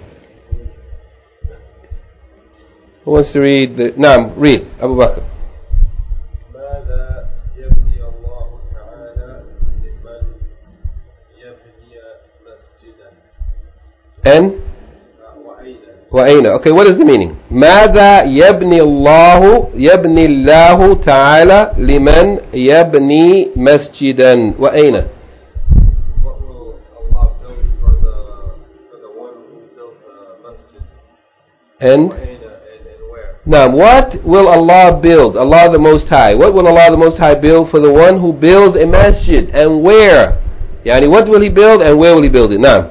Who wants to read the... Naam, read. Abu Bakr. ماذا يبني الله تعالى لمن يبني مسجدا And? وأين. Okay, what is the meaning? ماذا يبني الله تعالى لمن يبني مسجدا وأين. What will Allah build for the one who built a masjid? And? وأين and where? Now, what will Allah build? Allah the Most High. What will Allah the Most High build for the one who builds a masjid? And where? Yani, what will He build and where will He build it? Now.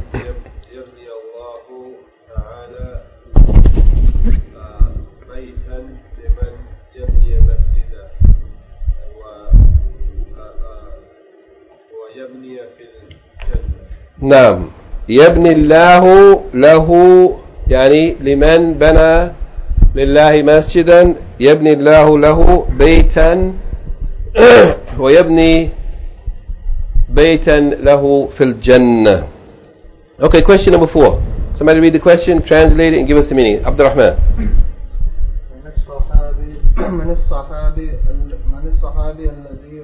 نعم يبني الله له يعني لمن بنى لله مسجدا يبني الله له بيتا ويبني بيتا له في الجنة. Okay, question number 4. Somebody read the question, translate it and give us the meaning. عبد الرحمن. من الصحابي الذي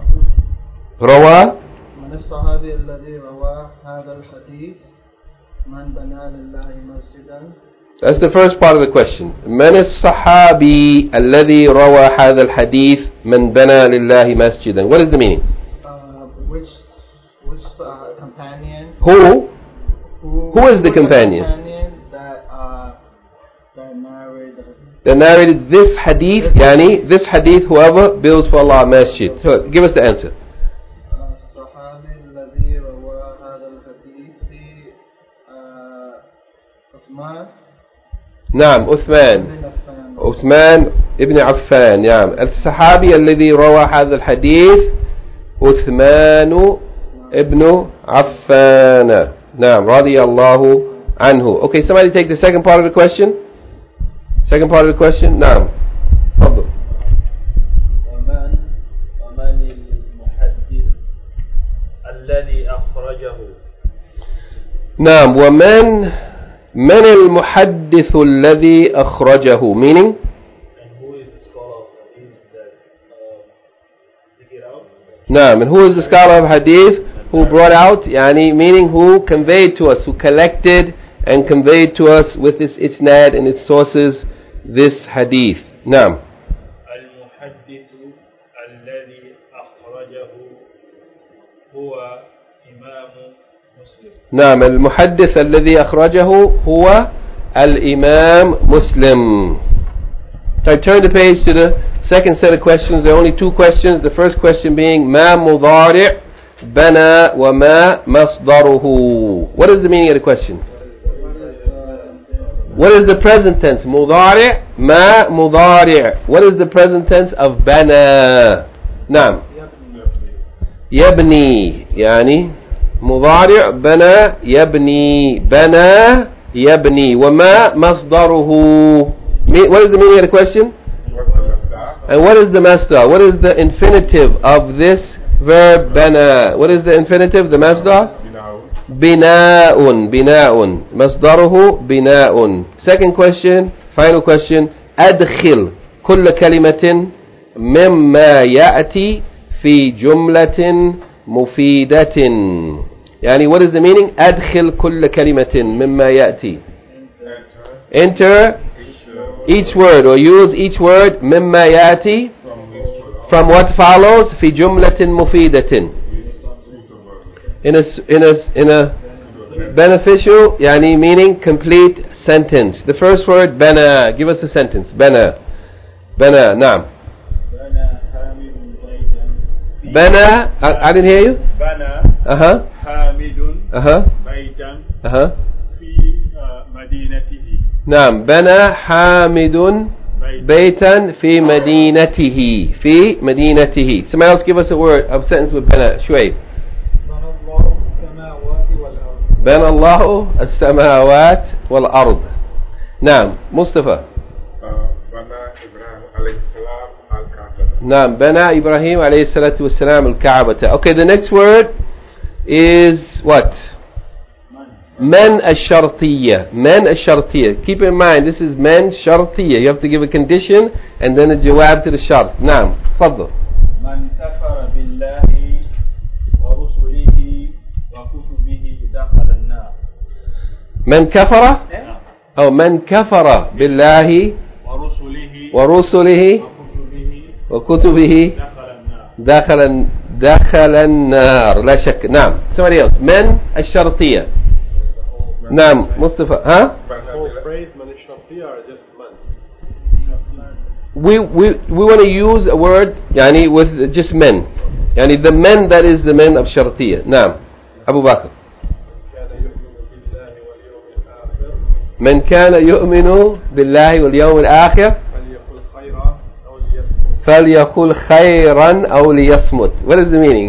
روى هذا الحديث من بنى لله مسجدا. That's the first part of the question. من الصحابي الذي روى هذا الحديث من بنى لله مسجدا. What is the meaning? Which companion? Who is the companion? That narrated this hadith, yani this hadith, whoever builds for Allah a masjid. So, give us the answer. نعم عثمان ابن عفان. نعم الصحابي الذي روى هذا الحديث عثمان ابن عفان. نعم رضي الله عنه. Okay, somebody take the second part of the question. Second part of the question. نعم تفضل. ومن المحدث الذي أخرجه. نعم ومن المحدث الذي أخرجه. Meaning? And who is the scholar of hadith that took it out? نعم and who is the scholar of hadith who brought out, yani meaning who conveyed to us, who collected and conveyed to us with its isnad and its sources this hadith. نعم. المحدث الذي أخرجه هو إمام مسلم. نعم المحدث الذي أخرجه هو الإمام مسلم. So I turn the page to the second set of questions. There are only 2 questions. The first question being ما مضارع بنى وما مصدره. What is the meaning of the question? What is the present tense? مضارع ما مضارع. What is the present tense of بنى? نعم يبني يعني مضارع بنى يبني بنى يبني وما مصدره. What is the meaning of the question? And what is the masdar? What is the infinitive of this verb بنى? What is the infinitive? The masdar? بناء. مصدره بناء. Second question, final question. أدخل كل كلمة مما يأتي في جملة مفيدة. يعني what is the meaning? أدخل كل كلمة مما يأتي. Enter each word or use each word مما يأتي from what follows في جملة مفيدة. In a beneficial, يعني meaning complete sentence. The first word بنى. Give us a sentence. بنى. نعم. بنى. I didn't hear you. بنى. حامد. بيتا. في مدينته. نعم. بنى حامد بيتا في مدينته. في مدينته. Somebody else give us a word, a sentence with بنى. شوي. بنى الله السماوات والأرض. نعم. مصطفى. Naam, Bana Ibrahim alayhi salatu wassalam al-Ka'bata. Okay, the next word is what? Man ash-shartiyya. Man ash-shartiyya. Keep in mind, this is man shartiyya. You have to give a condition and then a jawab to the shart. Naam, تفضل. من كفر بالله ورسله وكتبه دخل النار. من كفر أو من كفر بالله ورسله وكتبه دخل النار لا شك. نعم. Somebody else. من الشرطية. نعم مصطفى. ها؟ We want to use a word يعني with just men. يعني the men that is the men of شرطية. نعم. أبو بكر. من كان يؤمن بالله واليوم الآخر فليقل خيرا أو ليصمت. What is the meaning?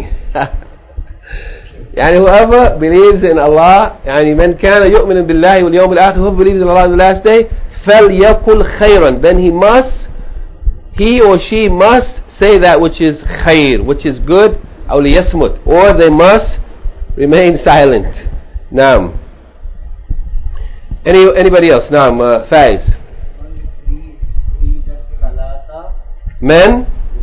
يعني whoever believes in Allah, يعني من كان يؤمن بالله واليوم الآخر, whoever believes in Allah on the last day, فليقل خيرا, then he or she must say that which is خير, which is good, أو ليصمت, or they must remain silent. نعم. Anybody else? نعم. فايز. من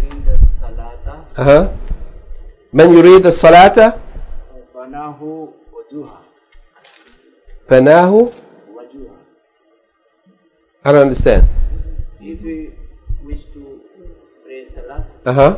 من يريد الصلاة فناه وجوها. فناه. I don't understand. If we wish to pray salat,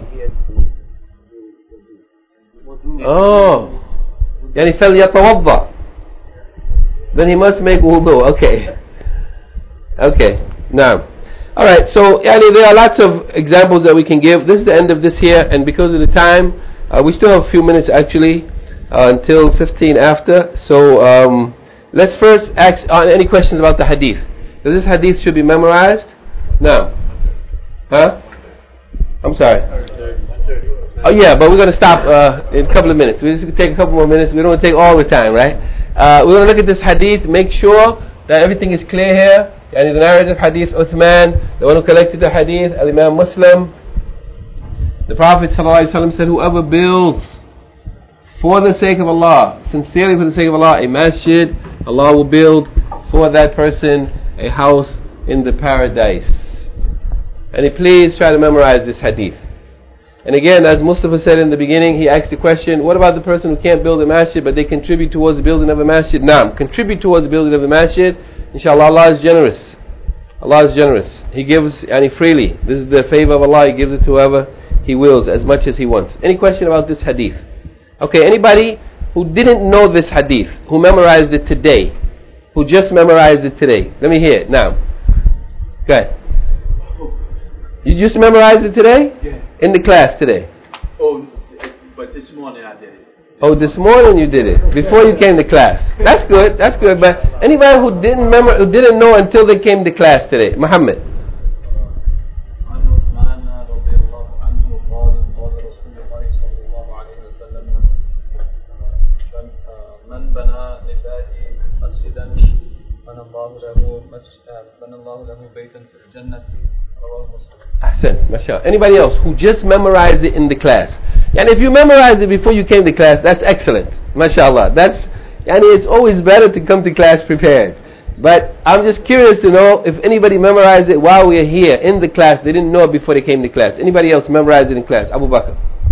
oh, يعني فليتوضأ, then he must make wudu. Okay. Now, alright, so yani, there are lots of examples that we can give. This is the end of this here, and because of the time, we still have a few minutes actually until 15 after. So let's first ask any questions about the hadith. Does this hadith should be memorized? No. Huh? I'm sorry. Oh yeah, but we're going to stop in a couple of minutes. We're just going to take a couple more minutes. We don't want to take all the time, right? We're going to look at this hadith, make sure that everything is clear here. Yani the narrative hadith, Uthman, the one who collected the hadith, Al-Imam Muslim. The Prophet ﷺ said, whoever builds for the sake of Allah, sincerely for the sake of Allah, a masjid, Allah will build for that person a house in the paradise. And please try to memorize this hadith. And again, as Mustafa said in the beginning, he asked the question, what about the person who can't build a masjid but they contribute towards the building of a masjid? Naam, contribute towards the building of a masjid. Inshallah, Allah is generous. Allah is generous. He gives freely. This is the favor of Allah. He gives it to whoever He wills, as much as He wants. Any question about this hadith? Okay, anybody who didn't know this hadith, who memorized it today, who just memorized it today? Let me hear it now. Go ahead. You just memorized it today? Yeah. In the class today? Oh, but this morning I did it. Oh, this morning you did it, before you came to class. That's good, but anybody who didn't know until they came to class today? Muhammad. Ahsan, mashallah. Anybody else who just memorized it in the class? And if you memorized it before you came to class, that's excellent. Mashallah. It's always better to come to class prepared. But I'm just curious to know if anybody memorized it while we are here in the class. They didn't know it before they came to class. Anybody else memorized it in class? Abu Bakr.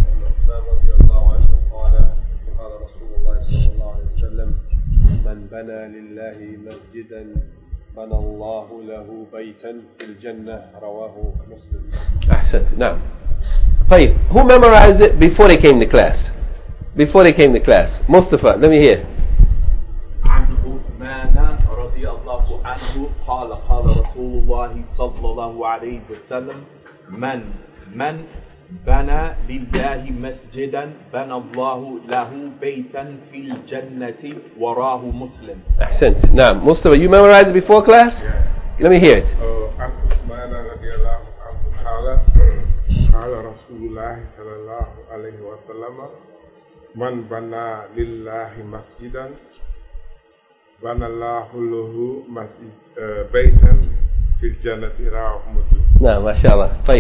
من بنى لله مسجدا بنى الله له بيتا في الجنة رواه مسلم. أحسنت. نعم. طيب, who memorized it before they came to class? Mustafa, let me hear. عن عثمان رضي الله عنه قال رسول الله صلى الله عليه وسلم من بنى لله مسجدا بنى الله له بيتا في الجنة وراه مسلم. أحسنت. نعم. Mustafa, you memorized it before class? Yeah. Let me hear it. عن عثمان رضي الله عنه قال رسول الله صلى الله عليه وسلم من بنى لله مسجدا بنى الله له بيتا في الجنة رواه مسلم. نعم, ما شاء الله. طيب,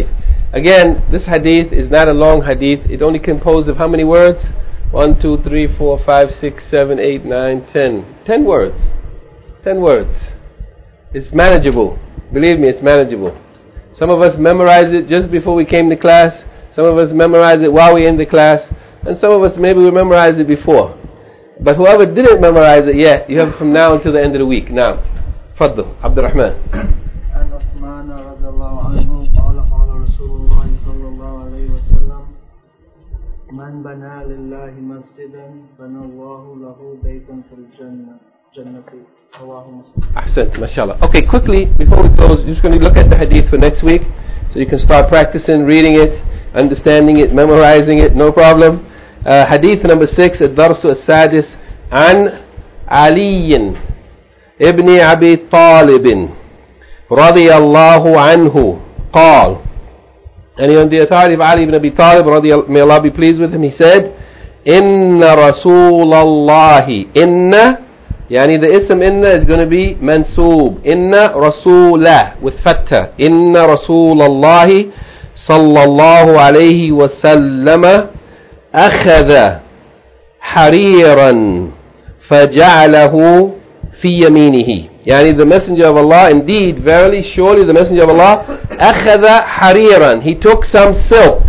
Again, this hadith is not a long hadith. It only composed of how many words? 1, 2, 3, 4, 5, 6, 7, 8, 9, 10. 10 words. 10 words. It's manageable. Believe me, it's manageable. Some of us memorize it just before we came to class. Some of us memorize it while we're in the class. And some of us maybe we memorized it before. But whoever didn't memorize it yet, you have from now until the end of the week. Now, Faddal, Abdurrahman. عن عثمان رضي الله عنه قال قال رسول الله صلى الله عليه وسلم من بنى لله مسجدا بنى الله له بيتا في الجنة رواه مسلم. Ahsan, mashallah. Okay, quickly, before we close, just going to look at the hadith for next week, so you can start practicing, reading it, understanding it, memorizing it, no problem. Hadith number 6, الدرس السادس عن علي ابن أبي طالب رضي الله عنه قال, and on the authority of Ali ibn Abi Talib, may Allah be pleased with him, he said, إن رسول الله, إن, يعني the ism inna is going to be mansoob, inna rasulah with fatta, inna rasulallahi sallallahu alayhi wa sallam أخذ حريرا فجعله في يمينه. Yani the messenger of Allah, indeed, verily, surely the messenger of Allah, أخذ حريرا, he took some silk,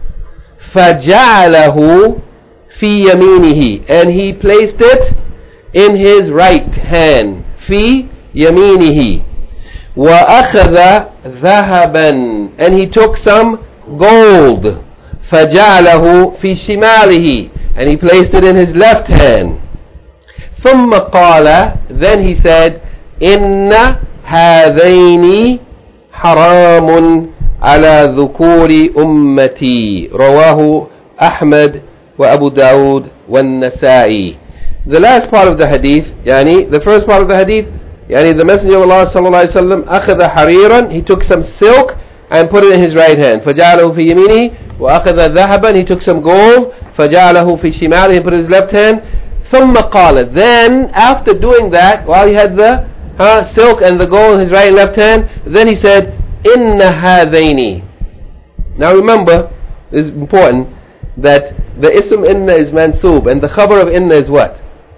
فجعله في يمينه, and he placed it in his right hand, في يمينه, وأخذ ذهبا, and he took some gold, فجعله في شماله, and he placed it in his left hand. ثم قال, then he said, إن هذين حرام على ذكور أمتي رواه أحمد وأبو داود والنسائي. The last part of the hadith, يعني the first part of the hadith, يعني the messenger of Allah صلى الله عليه وسلم أخذ حريرا, he took some silk and put it in his right hand, فجعله في يمينه, وأخذ ذهبا, he took some gold, فجعله في شماله, he put it in his left hand. ثم قال, then after doing that, while he had the silk and the gold in his right and left hand, then he said, إن هذين. Now remember, this is important, that the ism inna is mansoob, and the khabar of inna is what?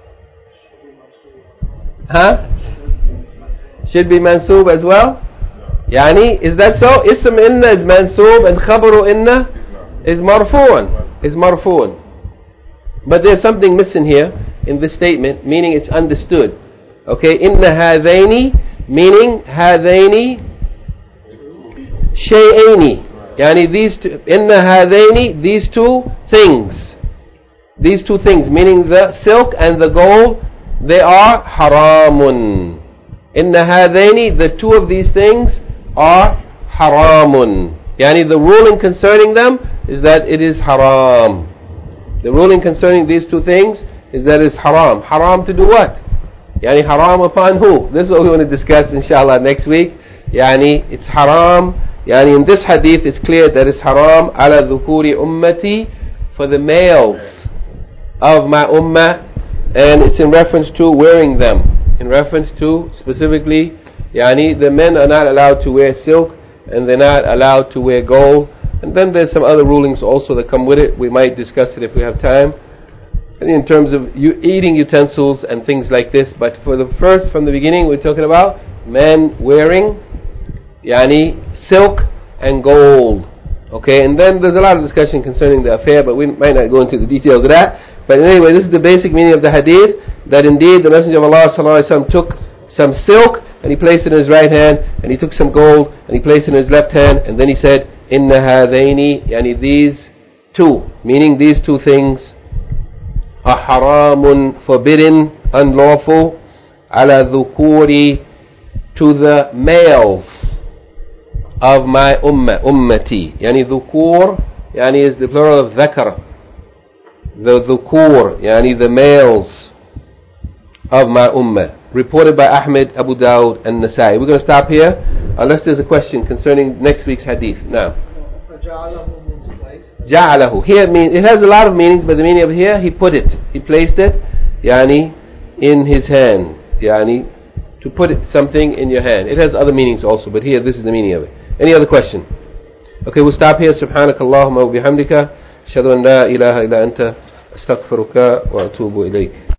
Should be mansoob as well? Yani, is that so? Ism inna is mansoob and khabaru inna is marfu'un. But there's something missing here in this statement, meaning it's understood. Okay, inna hadaini, meaning hadaini shay'aini. Yani these two, inna hadaini, these two things. These two things, meaning the silk and the gold, they are haramun. Inna hadaini, the two of these things are haramun. Yani the ruling concerning them is that it is haram. The ruling concerning these two things is that it's haram. Haram to do what? Yani haram upon who? This is what we want to discuss inshallah next week. Yani it's haram. Yani in this hadith it's clear that it's haram ala dhukuri ummati, for the males of my ummah, and it's in reference to wearing them. In reference to specifically, yani the men are not allowed to wear silk and they're not allowed to wear gold. And then there's some other rulings also that come with it. We might discuss it if we have time, in terms of eating utensils and things like this. But for the first, from the beginning, we're talking about men wearing yani silk and gold. Okay, and then there's a lot of discussion concerning the affair, but we might not go into the details of that. But anyway, this is the basic meaning of the hadith, that indeed the Messenger of Allah ﷺ took some silk and he placed it in his right hand, and he took some gold and he placed it in his left hand, and then he said, Inna hadaini, yani these two, meaning these two things, are haramun, forbidden, unlawful, ala dhukuri, to the males of my ummati. Yani dhukur, yani is the plural of dhakar. The dhukur, yani the males of my ummah. Reported by Ahmed, Abu Dawud and Nasai. We're going to stop here unless there's a question concerning next week's hadith. Now, Ja'alahu. Here means, it has a lot of meanings, but the meaning of here, he put it. He placed it, yani, in his hand. Yani, to put something in your hand. It has other meanings also, but here, this is the meaning of it. Any other question? Okay, we'll stop here. سبحانك اللهم وبحمدك أشهد أن لا إله إلا أنت أستغفرك وأتوب إليك.